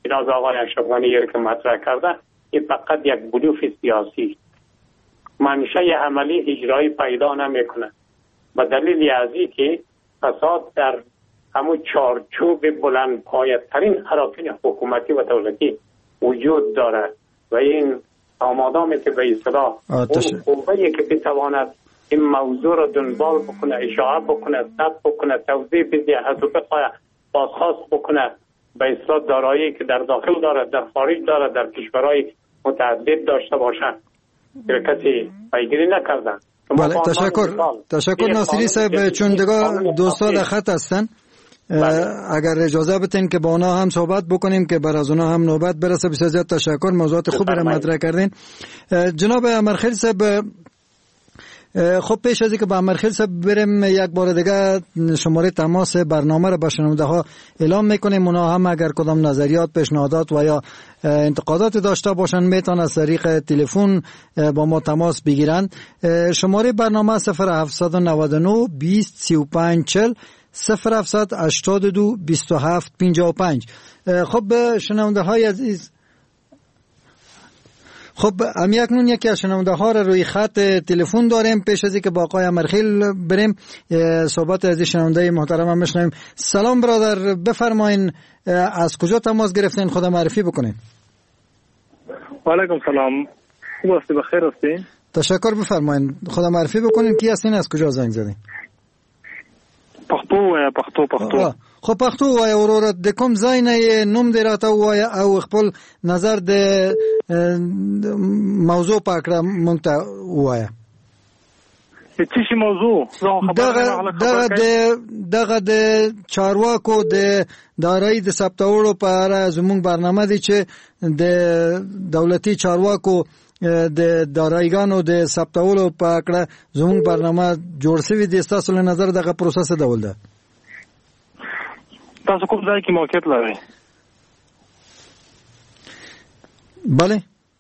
جناب آقای اشرف غنی که مطرح کرده این فقط یک بلوف سیاسی، منشأ عملی اجرایی پیدا نمیکنه. به دلیل از که فساد در همون چارچوب بلند پایه‌ترین اراکین حکومتی و دولتی وجود داره و این آمادامی که به اصطلاح اون قوه‌ای که بتواند این موضوع را دنبال بکنه، اشاعه بکنه، ثبت بکنه، توضیح بده، از بخواه بازخواست بکنه، به اصطلاح دارایی که در داخل داره، در خارج داره، در کشورهای متعدد داشته باشه که کسی پیگیری نکردن. بله، تشکر ناصری صاحب. چون دیگه دوستا در خط هستن، اگر اجازه بدین که با اونا هم صحبت بکنیم که بر از اونا هم نوبت برسه. بسیار زیاد تشکر، موضوعات خوبی را مطرح کردین. جناب امرخیل صاحب، خب پیش از اینکه با امرخیل صاحب بریم یک بار دیگه شماره تماس برنامه را به شنونده ها اعلام میکنیم. اونا هم اگر کدام نظریات، پیشنهادات و یا انتقادات داشته باشن میتونن از طریق تلفن با ما تماس بگیرن. شماره برنامه 0799 20 35 40 0782 27 55. خب شنونده های عزیز، خب اکنون یکی از شنونده ها را روی خط تلفن داریم. پیش از اینکه با آقای امرخیل بریم صحبت از شنونده محترم هم بشنویم. سلام برادر، بفرمایین از کجا تماس گرفتین؟ خدا معرفی بکنین. و علیکم سلام، خوب هستی؟ بخیر هستی؟ تشکر، بفرمایین خدا معرفی بکنین. کی هستین؟ از کجا زنگ زدین؟ پښتو. خو پښتو وای ورور، د کوم ځای نه نوم دی راته وای او خپل نظر د موضوع په اړه مونږ ته وای. څه شي موضوع؟ دغه د چارواکو د دارایی د ثبتولو په اړه زموږ برنامه دی چې د دولتي چارواکو د دارایګانو د ثبتولو په اړه زموږ برنامه جوړ شوی دی. تاسو له نظر دغه پروسس ډول ده؟ تاسو کوم ځای کې موقعیت لرئ؟ بله،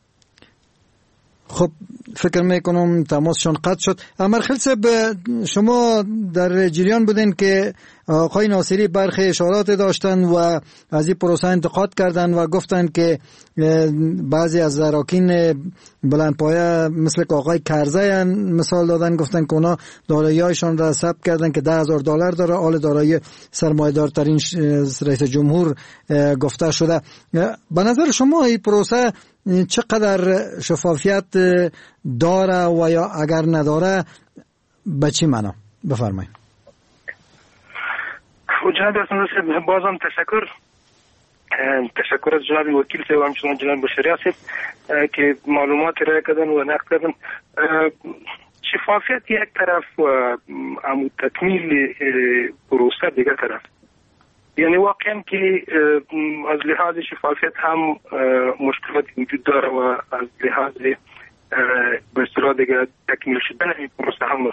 خب فکر میکنم تماسشون قطع شد. امرخیل صاحب، شما در جریان بودین که آقای ناصری برخی اشارات داشتن و از این پروسه انتقاد کردن و گفتن که بعضی از اراکین بلندپایه مثل که آقای کرزی مثال دادن، گفتن که اونا دارایی‌هایشان را ثبت کردن که $10,000 داره، آل دارایی سرمایه‌دارترین رئیس جمهور گفته شده. به نظر شما این پروسه چقدر شفافیت داره و یا اگر نداره به چی معنا؟ بفرمایید. جناب حسن، بازم تشکر از جناب وکیل صاحب و همچنان جناب بشری صاحب که معلومات را کردن و نقد کردن. شفافیت یک طرف و تکمیل پروسه دیگر طرف. یعنی واقعا که از لحاظ شفافیت هم مشکلات وجود داره و از لحاظ به اصطلاح دیگر تکمیل شدن این پروسه هم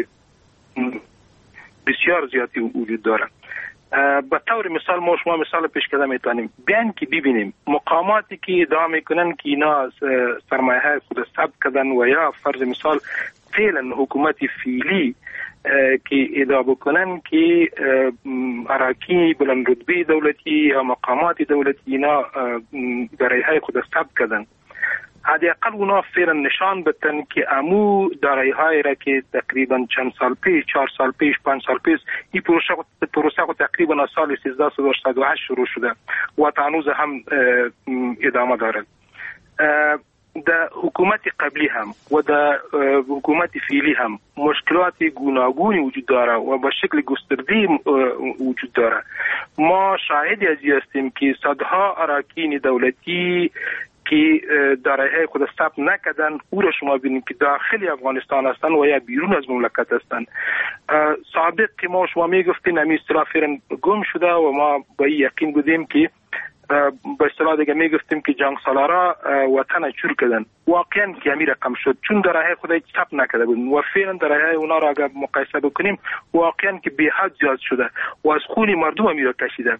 بسیار زیادی وجود داره. به طور مثال ما شما مثال پیش کرده میتونیم بیان که ببینیم مقاماتی که ادعا میکنن که اینا سرمایه های خود ثبت کردن و یا فرض مثال فعلا حکومت فعلی که ادعا بکنن که اراکین بلند رتبه دولتی یا مقامات دولتی اینا دارایی های خود ثبت کردن، حداقل اونا فعلا نشان بدن که امو دارایی های را که تقریبا چند سال پیش، 4 سال پیش، 5 سال پیش این پروسه تقریبا سال 1388 شروع شده و تا هنوز هم ادامه دارد. در حکومت قبلی هم و در حکومت فعلی هم مشکلات گوناگونی وجود داره و به شکل گسترده وجود داره. ما شاهدی از هستیم که صدها اراکین دولتی که دارایی خود ثبت نکردن او را شما ببینید که داخل افغانستان هستند و یا بیرون از مملکت هستند. سابق که ما شما میگفتین همین اصطلاح فعلا گم شده و ما با یقین بودیم که به اصطلاح دیگه میگفتیم که جنگ سالارا وطن چور کردن. واقعا که همین رقم شد چون دارایی خود ثبت نکرده بودن و فعلا دارایی اونا را اگر مقایسه بکنیم واقعا که به حد زیاد شده و از خون مردم هم را کشیده.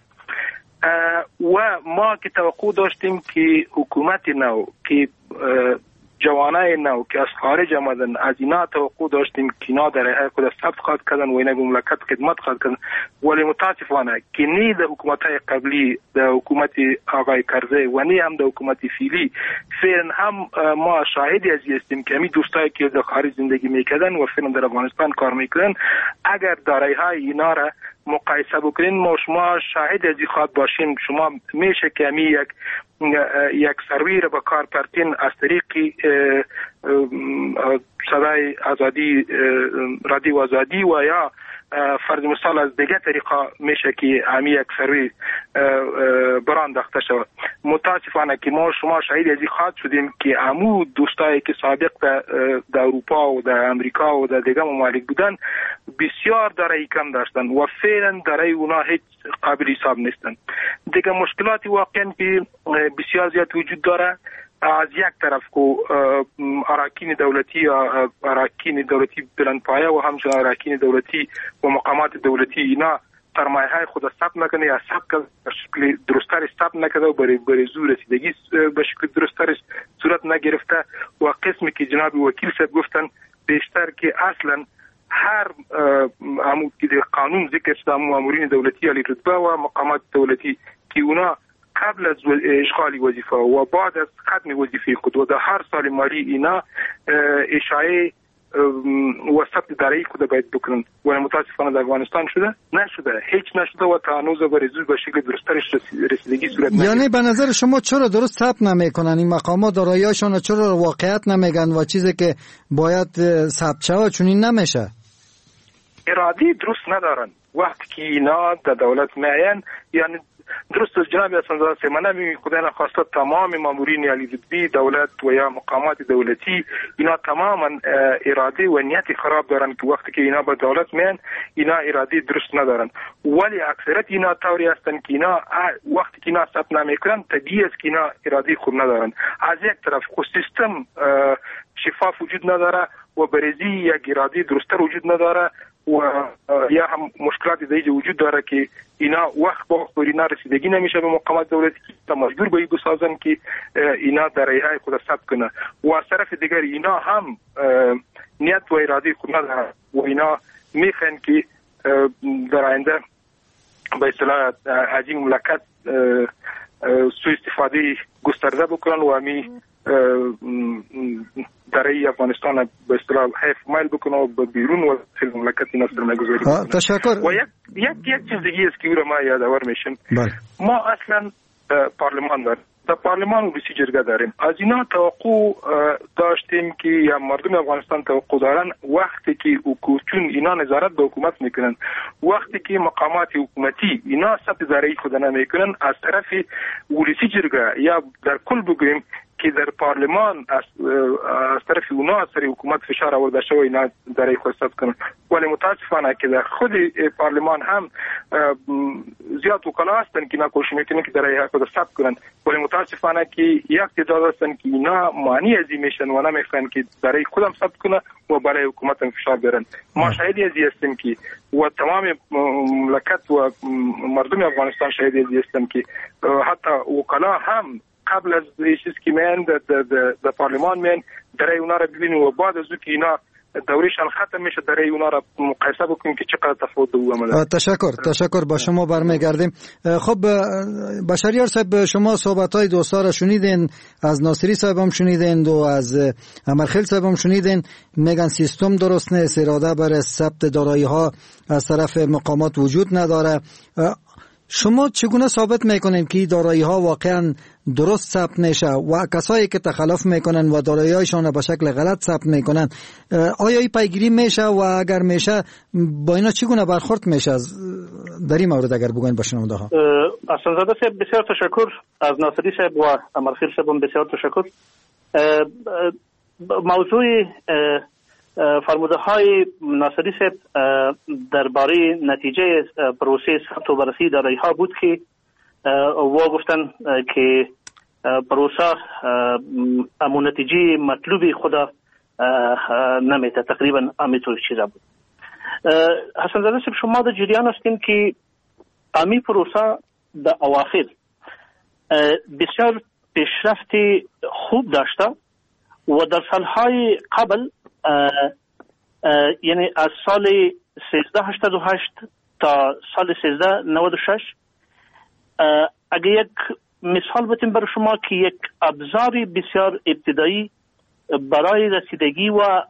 و ما که توقع داشتیم که حکومت نو که جوانای نو که از خارج آمدن از اینا توقع داشتیم که اینا در راه خود ثبت خواهد کردن و اینا به مملکت خدمت خواهد کردن، ولی متاسفانه که نی در حکومت‌های قبلی در حکومت آقای کرزی و نی هم در حکومت فعلی فعلا هم ما شاهدی از هستیم که همین دوستایی که در خارج زندگی میکردن و فعلا در افغانستان کار میکنن اگر دارایی‌های اینا را مقایسه بکنین ما شما شاهد از خواهد باشین. شما میشه که همین یک سروی را به کار پرتین از طریق صدای آزادی رادیو آزادی و یا فرض مثال از دیگه طریقه میشه که همین یک سروی برانداخته شود. متاسفانه که ما شما شاهد از خواهد شدیم که همو دوستایی که سابق در اروپا و در امریکا و در دیگه ممالک بودن بسیار دارایی کم داشتن و فعلا دارایی اونا هیچ قابل حساب نیستن. دیگه مشکلاتی واقعا که بسیار زیاد وجود داره. از یک طرف که اراکین دولتی یا اراکین دولتی بلندپایه و همچنین اراکین دولتی و مقامات دولتی اینا سرمایه های خود ثبت نکنه یا ثبت به شکل درست‌تر ثبت نکرده و برای زور رسیدگی به شکل درست‌تر صورت نگرفته و قسمی که جناب وکیل صاحب گفتن بیشتر که اصلا هر قانون ذکر شده مامورین دولتی علی رتبه و مقامات دولتی که اونا قبل از اشغال وظیفه و بعد از ختم وظیفه خود و در هر سال مالی اینا اشاعه و ثبت دارایی خود باید بکنن و متاسفانه در افغانستان نشده هیچ نشده و تا هنوز برای زور به شکل درست‌ترش رسیدگی صورت نگرفته. یعنی به نظر شما چرا درست ثبت نمیکنن این مقامات دارایی‌هاشون، چرا واقعیت نمیگن و چیزی که باید ثبت شود چنین نمیشه؟ اراده درست ندارن. وقتی که اینا در دولت میاین یعنی درست جناب حسن‌زاده سیمانه می خدای نخواسته تمام مامورین علی رتبه دولت و یا مقامات دولتی اینا تماما اراده و نیت خراب دارن که وقتی که اینا به دولت میان اینا اراده درست ندارن، ولی اکثریت اینا طوری هستن که اینا وقتی که اینا ثبت نمیکنن طبیعی است که اینا اراده خوب ندارن. از یک طرف خود سیستم شفاف وجود نداره و برزی یک اراده درست‌تر وجود نداره و یا هم مشکلات دیگه وجود داره که اینا وقت با وقت اینا رسیدگی نمیشه به مقامات دولتی که مجبور به این بسازن که اینا در راه خود ثبت کنه و از طرف دیگر اینا هم نیت و اراده خود نداره و اینا میخوان که در آینده به اصطلاح از این مملکت سوء استفاده گسترده بکنن و همی درای افغانستان به اصطلاح حیف مایل بکنه و به بیرون و خیلی مملکت اینا سرمایه‌گذاری کنه. تشکر. و یک چیز دیگه است که او را ما یادآور میشم. ما اصلا پارلمان داریم، در پارلمان و رئیس جرگه داریم. از اینا توقع داشتیم که یا مردم افغانستان توقع دارن وقتی که چون اینا نظارت به حکومت میکنن، وقتی که مقامات حکومتی اینا ثبت دارایی خود نمیکنن، از طرف رئیس جرگه یا در کل بگویم که در پارلمان از طرف اونا از طرف حکومت فشار آورده شده اینا دارایی خود ثبت کنن. ولی متاسفانه که در خود پارلمان هم زیاد وکلا هستن که اینا کوشش میکنن که دارایی خود ثبت کنن، ولی متاسفانه که یک تعداد هستن که اینا مانع از این میشن و نمیخوان که دارایی خودم ثبت کنه و برای حکومت هم فشار بیارن. ما شاهدی از این هستیم که و تمام مملکت و مردم افغانستان شاهدی از این هستن که حتی وکلا هم قبل از چیز که میان در پارلمان میان درای اونا را ببینیم و بعد از او که اینا دورشان ختم میشه درای اونا را مقایسه بکنیم که چقدر تفاوت او عمله. تشکر با شما برمیگردیم. خب بشریار صاحب، شما صحبت‌های دوستا را شنیدین، از ناصری صاحب هم شنیدین و از امرخیل صاحب هم شنیدین. میگن سیستم درست نیست، اراده برای ثبت دارایی‌ها از طرف مقامات وجود نداره. شما چگونه ثابت میکنین که دارایی ها واقعا درست ثبت میشه و کسایی که تخلف میکنن و دارایی هایشان را به شکل غلط ثبت میکنن آیا این پیگیری میشه و اگر میشه با اینا چگونه برخورد میشه؟ در این مورد اگر بگوین با شنونده ها. حسن‌زاده صاحب بسیار تشکر، از ناصری صاحب و امرخیل صاحب بسیار تشکر. موضوع فرموده های ناصری صاحب درباره نتیجه پروسه ثبت و بررسی دارایی ها بود که و گفتن که پروسه امون نتیجه مطلوبی خدا نمیته، تقریبا همینطور چیزا بود. حسن‌زاده صاحب شما در جریان هستیم که امی پروسه در اواخر بسیار پیشرفت خوب داشته و در سالهای قبل یعنی از سال 1388 تا سال 1396 اگه یک مثال بتیم برای شما که یک ابزار بسیار ابتدایی برای رسیدگی و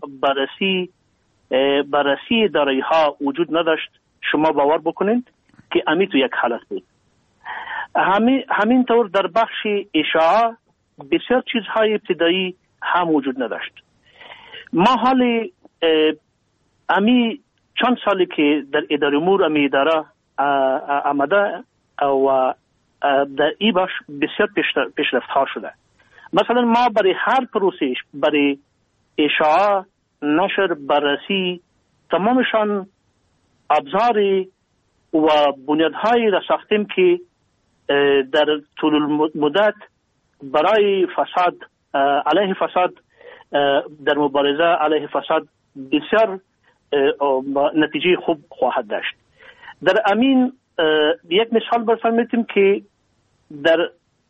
بررسی دارایی ها وجود نداشت، شما باور بکنید که امی تو یک حالت بود. همین طور در بخش اشاعه بسیار چیزهای ابتدایی هم وجود نداشت. ما حالی امی چند سالی که در اداره امور امی اداره آمده و در ای بخش بسیار پیشرفت ها شده. مثلا ما برای هر پروسش، برای اشاعه، نشر، بررسی، تمامشان ابزاری و بنیادهایی را ساختیم که در طول المدت برای فساد، علیه فساد، در مبارزه علیه فساد بسیار نتیجه خوب خواهد داشت. در امین یک مثال برسان میتیم که در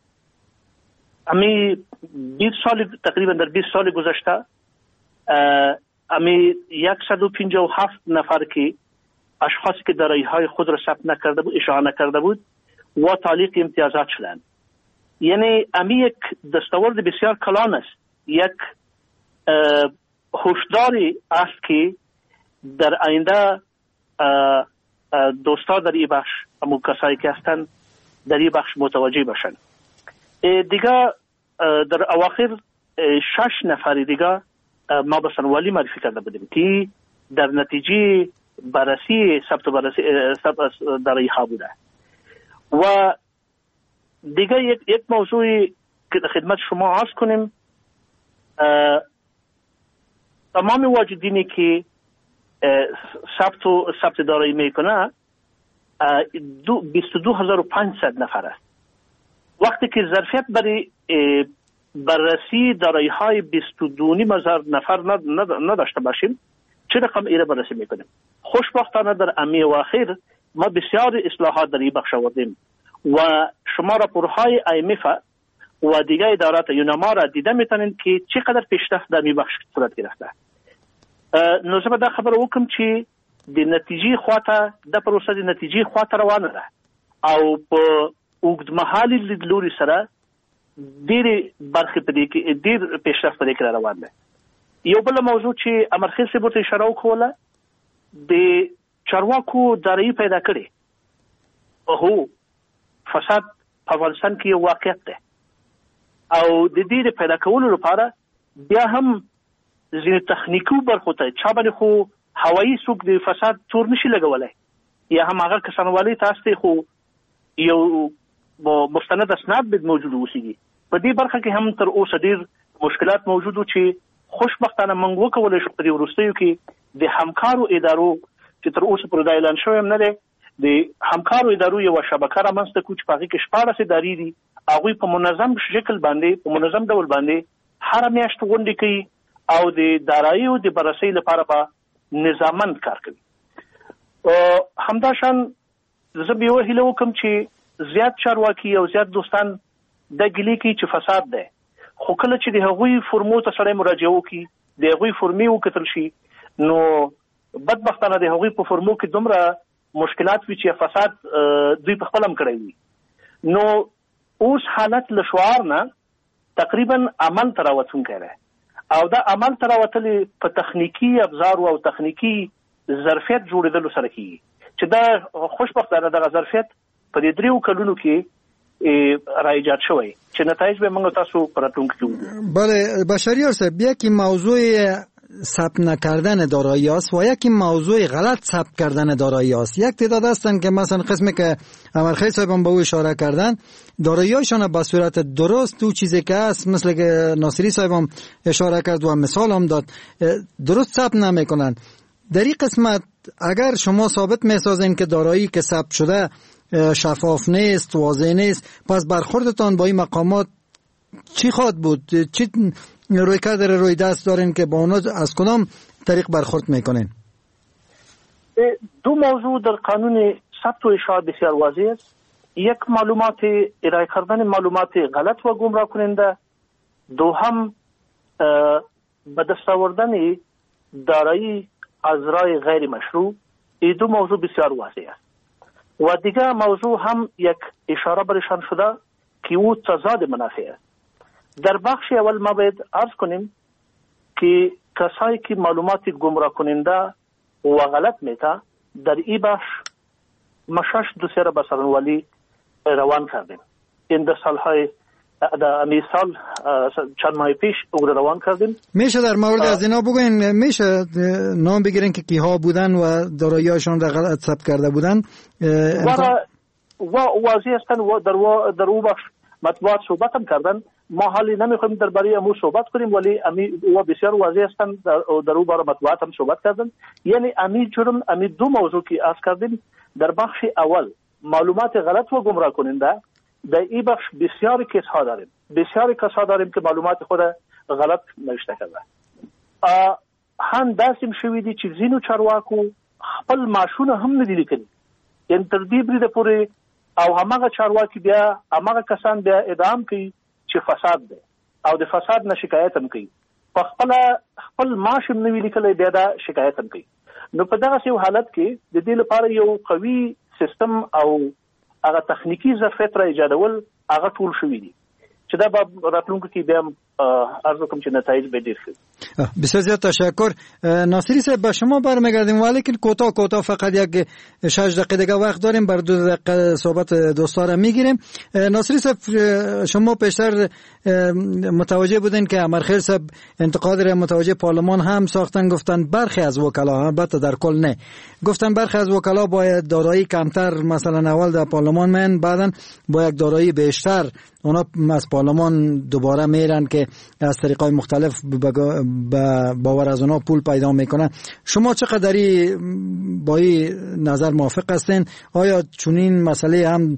امی 20 سال، تقریبا در 20 سال گذشته امی 157 نفر که اشخاصی که دارایی های خود را ثبت نکرده بود، اشاعه نکرده بود و تعلیق امتیازات شدند. یعنی امی یک دستاورد بسیار کلان است، یک هشداری است که در آینده دوستا در این بخش، امو کسایی که هستند در این بخش متوجه باشند. دیگه در اواخر 6 نفر دیگه ما به سنوالی معرفی کرده بودیم که در نتیجه بررسی ثبت دارایی ها بوده. و دیگه یک موضوعی که خدمت شما عرض کنیم، تمام واجدینی که ثبت دارایی میکنه 22500 نفر است. وقتی که ظرفیت برای بررسی دارایی های 22,000 نفر نداشته باشیم، چه رقم ایره بررسی میکنیم؟ خوشبختانه در امی و اخیر ما بسیار اصلاحات در این بخش آوردیم و شما راپورهای IMF و دیگه ادارات یوناما را دیده میتونید که چقدر پیشرفت در این بخش صورت گرفته. نوزه به خبر وکم چې د نتیجې خواته د پروسه د نتیجې خواته روانه ده او په اوږدمهالي لیدلوري سره ډېرې برخې په دې کې ډېر پیشرفت په دې کې روان ده. یو بل موضوع چې امرخیل صاحب ورته اشاره وکوله، د چارواکو دارایی پیدا کړي. هو فساد په افغانستان کې یو واقعیت ده او د دې پیدا کولو لپاره بیا هم ځینې تخنیکي برخو ته چا باندې خو هوایي څوک د فساد تور نشي لګولی، یا هم هغه کسانوالۍ تاسو ته خو یو مستند اسناد باید موجود اوسیږي. په دې برخه کې هم تر اوسه ډېر مشکلات موجود و چې خوشبختانه موږ وکولی شو په دې وروستیو کې د همکارو ادارو چې تر اوسه پورې دا اعلان شوی هم نه دی، د همکارو ادارو یوه شبکه رامنځته کړو چې په هغې کې 14 ادارې دي. هغوی په منظم شکل باندې، په منظم ډول باندې هره میاشت غونډې کوي او د داراییو د بررسۍ لپاره به نظاممند کار کوي. همداشان زه به یوه هیله وکړم چې زیات چارواکي او زیات دوستان دا ګیلې کوي چې فساد دی، خو کله چې د هغوی فرمو ته سړی مراجعه وکړي، د هغوی فرمې وکتل شي، نو بدبختانه د هغوی په فرمو کې دومره مشکلات وي چې فساد دوی په خپل هم کړی وي. نو اوس حالت له شعار نه تقریبا عمل ته راوتونکی دی او دا عمل ته راوتلې په تخنیکي ابزارو او تخنیکي ظرفیت جوړېدلو سره کېږي چې دا خوشبختانه دغه ظرفیت په دې 3 کلونو کې را ایجاد شوی چې نتایج به موږ تاسو په راتلونکي کې وګورو. بله بشریار صاحب، یکی موضوع ثبت نکردن دارایی است و یکی موضوع غلط ثبت کردن دارایی است. یک تعداد هستن که مثلا قسمی که امرخیل صاحب هم به او اشاره کردن، دارایی‌هاشون به صورت درست تو چیزی که است، مثل که ناصری صاحب هم اشاره کرد و مثال هم داد، درست ثبت نمیکنن. در این قسمت اگر شما ثابت میسازین که دارایی که ثبت شده شفاف نیست، واضح نیست، پس برخوردتان با این مقامات چی خواهد بود؟ چی رویکرد روی دست دارین که با اونا از کدام طریق برخورد میکنین؟ دو موضوع در قانون ثبت و اشاعه بسیار واضح است. یک، معلومات ارائه کردن معلومات غلط و گمراه کننده. دوم، به دست آوردن دارایی از رای غیر مشروع، این دو موضوع بسیار واضح است. و دیگه موضوع هم یک اشاره برشان شده که او تضاد منافع است. در بخش اول ما باید عرض کنیم که کسایی که معلومات گمراه کننده و غلط میته در این بخش مشش دوسیه را به سرانوالی روان کردیم. این در سالهای امی سال چند ماه پیش او را روان کردیم. میشه در مورد از اینا بگوین، میشه نام بگیرین که کیها بودن و دارایی‌هاشون را غلط ثبت کرده بودن؟ و واضح هستن و در او بخش مطبوعات صحبت هم کردن. ما حالی نمیخوایم درباره امو صحبت کنیم، ولی و بسیار واضح هستن در او باره مطبوعات هم صحبت کردن. یعنی امی جرم، امی دو موضوع که عرض کردیم در بخش اول معلومات غلط و گمراه کننده، در این بخش بسیاری کسها داریم که معلومات خود غلط نوشته کرده. هم داسیم شویدی چې ځینو چارواکو خپل معاشونه هم ندي لیکلي، یعنی تر دې بریده پورې او هماغه چارواکي بیا هماغه کسان بیا ادعام کوي چې فساد دی او د فساد نه شکایت هم کوي، په خپل معاش هم نوي لیکلی بیا دا شکایت هم کوي. نو په دغه یو حالت کې د دې لپاره یو قوي سیستم او هغه تخنیکی ظرفیت را ایجادول هغه ټول شوي دي چې دا به راتلونکو کې بیا عرض کوم چې نتایج به ډیر شي. بسیار زیاد تشکر. ناصری صاحب به شما برمیگردیم، ولی که کوتاه فقط یک 6 دقیقه دیگه وقت داریم، بر 2 دقیقه صحبت دوستا را میگیریم. ناصری صاحب شما پیشتر متوجه بودین که امرخیل صاحب انتقاد را متوجه پارلمان هم ساختن، گفتن برخی از وکلا، البته در کل نه، گفتن برخی از وکلا باید دارایی کمتر مثلا اول در پارلمان من، بعدن با یک دارایی بیشتر اونا از پارلمان دوباره میرن که از طریقای مختلف باور از اونا پول پیدا میکنن. شما چقدری با این نظر موافق هستین؟ آیا چنین مسئله هم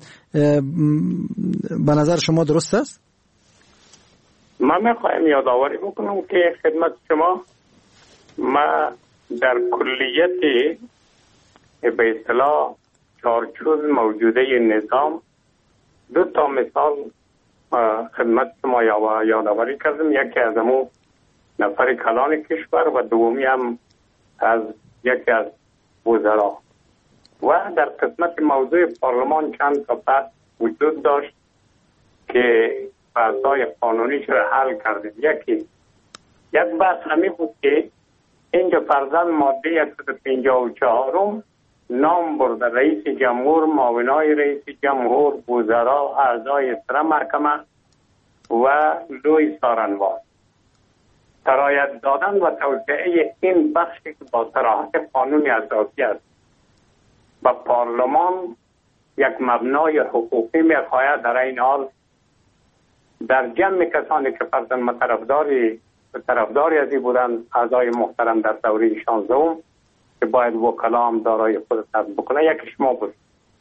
به نظر شما درست است؟ من میخوایم یادآوری بکنم که خدمت شما ما در کلیت به اصطلاح چارچوب موجوده نظام 2 تا مثال خدمت شما یادآوری کردم. یکی از امو نفر کلان کشور و دومی هم از یکی از وزرا. و در قسمت موضوع پارلمان چند تا بحث وجود داشت که بحث‌های قانونیش رو حل کردیم. یک بحث همین بود که اینجا فرضاً ماده 154 نام برده رئیس جمهور، معاونای رئیس جمهور، وزرا، اعضای سر محکمه و لوی سارنوار. سرایت دادن و توسعه این بخشی که با صراحت قانونی اساسی است و پارلمان یک مبنای حقوقی میخواهد. در این حال در جمع کسانی که فرضاً طرفداری از این بودن اعضای محترم در دوره 16 که باید وکلا هم دارای خود ثبت بکنه، یکیش ما بود.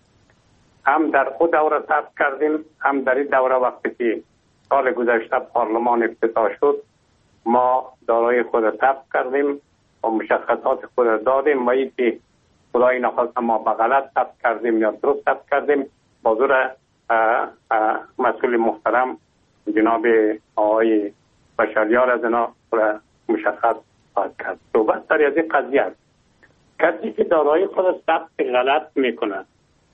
هم در خود دوره ثبت کردیم، هم در این دوره وقتی که سال گذشته پارلمان افتتاح شد ما دارای خود ثبت کردیم و مشخصات خود دادیم و این که خدای نخواست ما به غلط ثبت کردیم یا درست ثبت کردیم با زور مسئول محترم جناب آقای بشریار از اینا مشخص خواهد کرد. صحبت سری از این قضیه است. کسی که دارایی خود ثبت غلط میکنه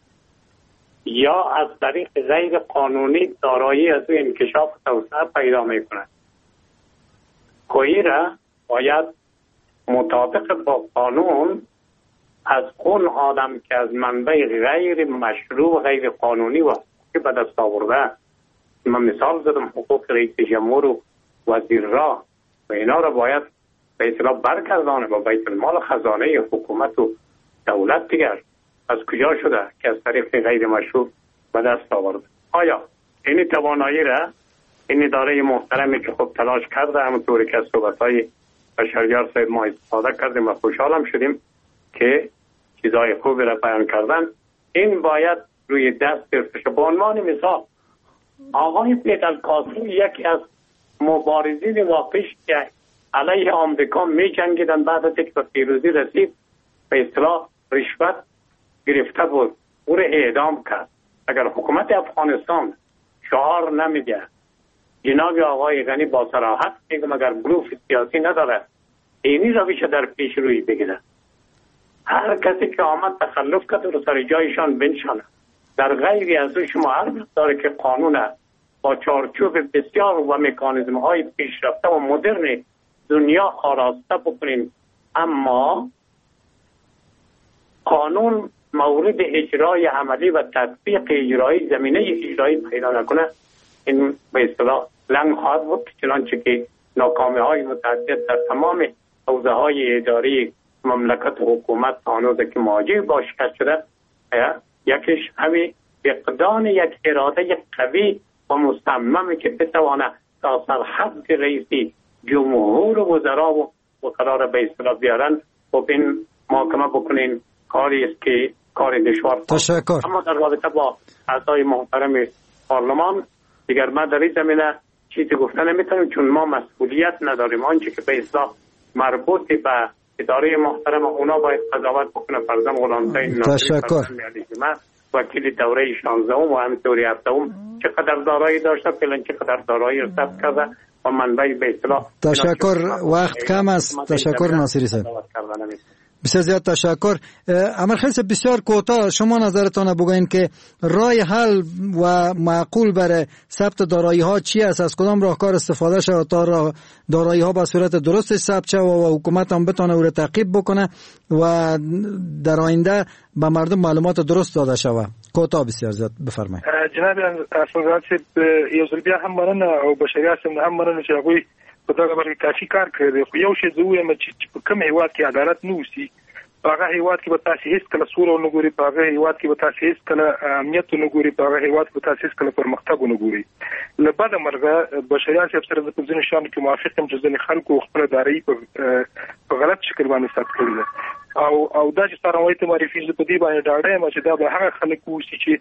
یا از طریق غیر قانونی دارایی از انکشاف و توسعه پیدا میکنه، کوئی را باید مطابق با قانون از اون آدم که از منبع غیر مشروع غیر قانونی و که به دست آورده، من مثال زدم حقوق رئیس جمهور و وزیر را و اینا را باید به اصطلاح برگردانه با بیت المال خزانه حکومت و دولت دیگر از کجا شده که از طریق غیر مشروع به دست آورده. آیا این توانایی را این اداره محترمی که خب تلاش کرده، همونطوری که از صحبت‌های بشریار صاحب ما استفاده کردیم و خوشحالم شدیم که چیزای خوبی را بیان کردن، این باید روی دست گرفته شد. به عنوان مثال آقای پیدالکاسی یکی از مبارزین واقعی که علیه آمریکا می جنگیدن، بعد از اینکه به پیروزی رسید به اصطلاح رشوت گرفته بود، او را اعدام کرد. اگر حکومت افغانستان شعار نمیده جناب آقای غنی با صراحت میگم اگر بلوف سیاسی نداره اینی روش در پیش روی بگیره. هر کسی که آمد تخلف کرد رو سر جایشان بنشانه. در غیر از شما هر داره که قانون با چارچوب بسیار و مکانیزم های پیشرفته و مدرن دنیا آراسته بکنین، اما قانون مورد اجرای عملی و تطبیق اجرایی زمینه اجرایی پیدا نکنه، این به اصطلاح لنگ خواهد بود، چنانچه که ناکامی های متعدد در تمام حوزه های اداری مملکت و حکومت هنوز که مواجه با شکست شده. یکیش همین فقدان یک اراده قوی و مصمم که بتوانه تا سرحد رئیسی جمهور و وزرا و قرار به اصطلاح بیارن و این محاکمه بکنین کاری است که کار دشوار. تشکر. اما در رابطه با اعضای محترم پارلمان دیگر ما در این زمینه چیزی گفتن نمیتونیم، چون ما مسئولیت نداریم. آنچه که به اصطلاح مربوط به اداره محترم اونا باید قضاوت بکنه. فرزند غلامزاده ناصری وکیل دوره 16 و همینطوری 17 چقدر دارایی داشته، فعلا چقدر دارایی ثبت کرده و منبع به اصطلاح. تشکر. وقت کم است. تشکر ناصری صاحب. بسیار زیاد تشکر. امرخیل صاحب بسیار کوتاه شما نظرتان بگوین که راه حل و معقول برای ثبت دارایی ها چی است؟ از کدام راهکار استفاده شود تا دارایی ها به صورت درست ثبت شود و حکومت هم بتونه او را تعقیب بکنه و در آینده به مردم معلومات درست داده شود؟ کوتاه بسیار زیاد بفرمایید. جناب افغان صاحب یو ځل بیا هم مننه او بشریات هم مننه چې هغوی په دغه برخه کافي کار کړی. خو یو شی زه وایم چې په کوم هیواد کې عدالت نه اوسي، په هغه هیواد کې به تاسې هېڅکله سوله ونه ګورئ، په هغه هیواد کې به تاسې هېڅکله امنیت ونه ګورئ، په هغه هیواد کې به تاسې هېڅکله پرمختګ ونه ګورئ. له بده مرغه بشریات صاحب سره زه په ځینو شیانو کې موافق یم چې ځینې خلکو خپله دارایي په غلط شکل باندې ثبت کړې ده او دا چې څارنوالۍ ته معرفي زه په دې باندې ډاډه یم چې دا به هغه خلک اوسي چې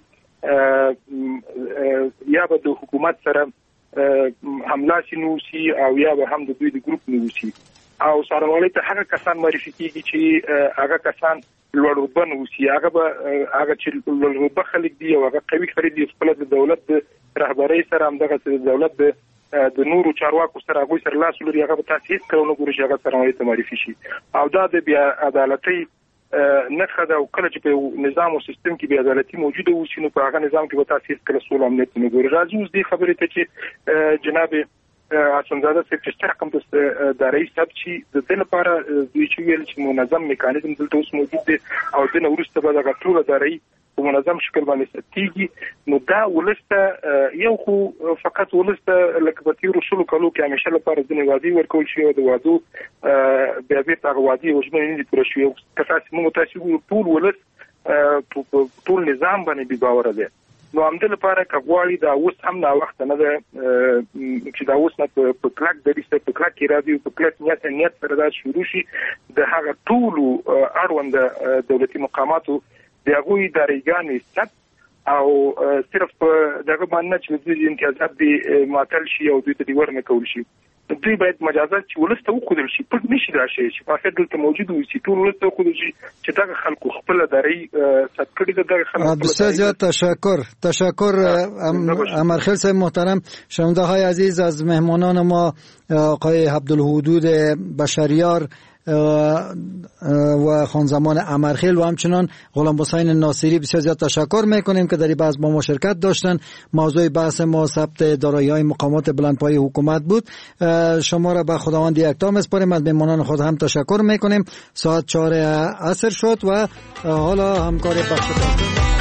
یا به د حکومت سره هملاسي نوسي او یا به هم د دوی د ګروپ نوسي او څارنوالۍ ته هغه کسان معرفي کیږي چې هغه کسان لوړ رتبه نوسي، هغه چې لوړ رتبه خلک دي او هغه قوي خلک دي خپل د دولت د رهبرۍ سره همدغه د دولت د نورو چارواکو سره هغوی سره لاس ولري، هغه به تاسې هېڅکله ونه ګورئ چې هغه څارنوالۍ ته معرفي شي او دا د بیا عدالتۍ نښه ده. او کله چې په نظام او سیستم کې بې عدالتي موجوده اوسي نو په هغه نظام کې به تاسې هېڅکله سوله او امنیت ونه ګورئ. راځو اوس دې خبرې ته چې جناب اخندزاده صاحب چې څرګند د رئیس صاحب چې د دې لپاره دوی چې ویل چې منظم میکانیزم دلته اوس موجود دی او د نو وروسته به دغه ټوله دارایي په منظم شکل باندې ثبتېږي، نو دا ولسته یو خو فقط ولسته لکه په تېرو شلو کالو کې همیشه لپاره ځینې وعدې ورکول شوي او د وعدو بیا بېرته هغه وعدې او ژمنې نه دي پوره شوي. که موږ تاسې وګورو ټول ولس ټول نظام باندې بې باوره دی. نو همدې لپاره که غواړي دا اوس هم ناوخته نه ده چې دا اوس نه په کلک دریځ سره په کلک ارادې او په کلک نیت سره دا شروع شي د هغه ټولو اړونده دولتي مقاماتو د هغوی دارایګانې ثبت او صرف په دغه باندې چې دوی امتیازات دې معطل شي او دوی ته دې ورنه کول شي. دوی باید مجازات چې ولس ته وښودل شي، پټ نه شي دا شی چې شفافیت دلته موجود وي، ټول ولس ته وښودل شي چې دغه خلکو خپله دارایي ثبت کړې ده. دغه خلک بسیار زیاد تشکر امرخیل صاحب محترم. شنونده های عزیز، از مهمانان ما آقای عبدالحدود بشریار و خانزمان امرخیل و همچنان غلام حسین ناصری بسیار زیاد تشکر میکنیم که در این بحث با ما شرکت داشتن. موضوع بحث ما ثبت دارایی‌های مقامات بلندپایه حکومت بود. شما را به خداوند یکتا میسپاریم. از مهمانان خود هم تشکر میکنیم. ساعت 4 عصر شد و حالا همکار بخش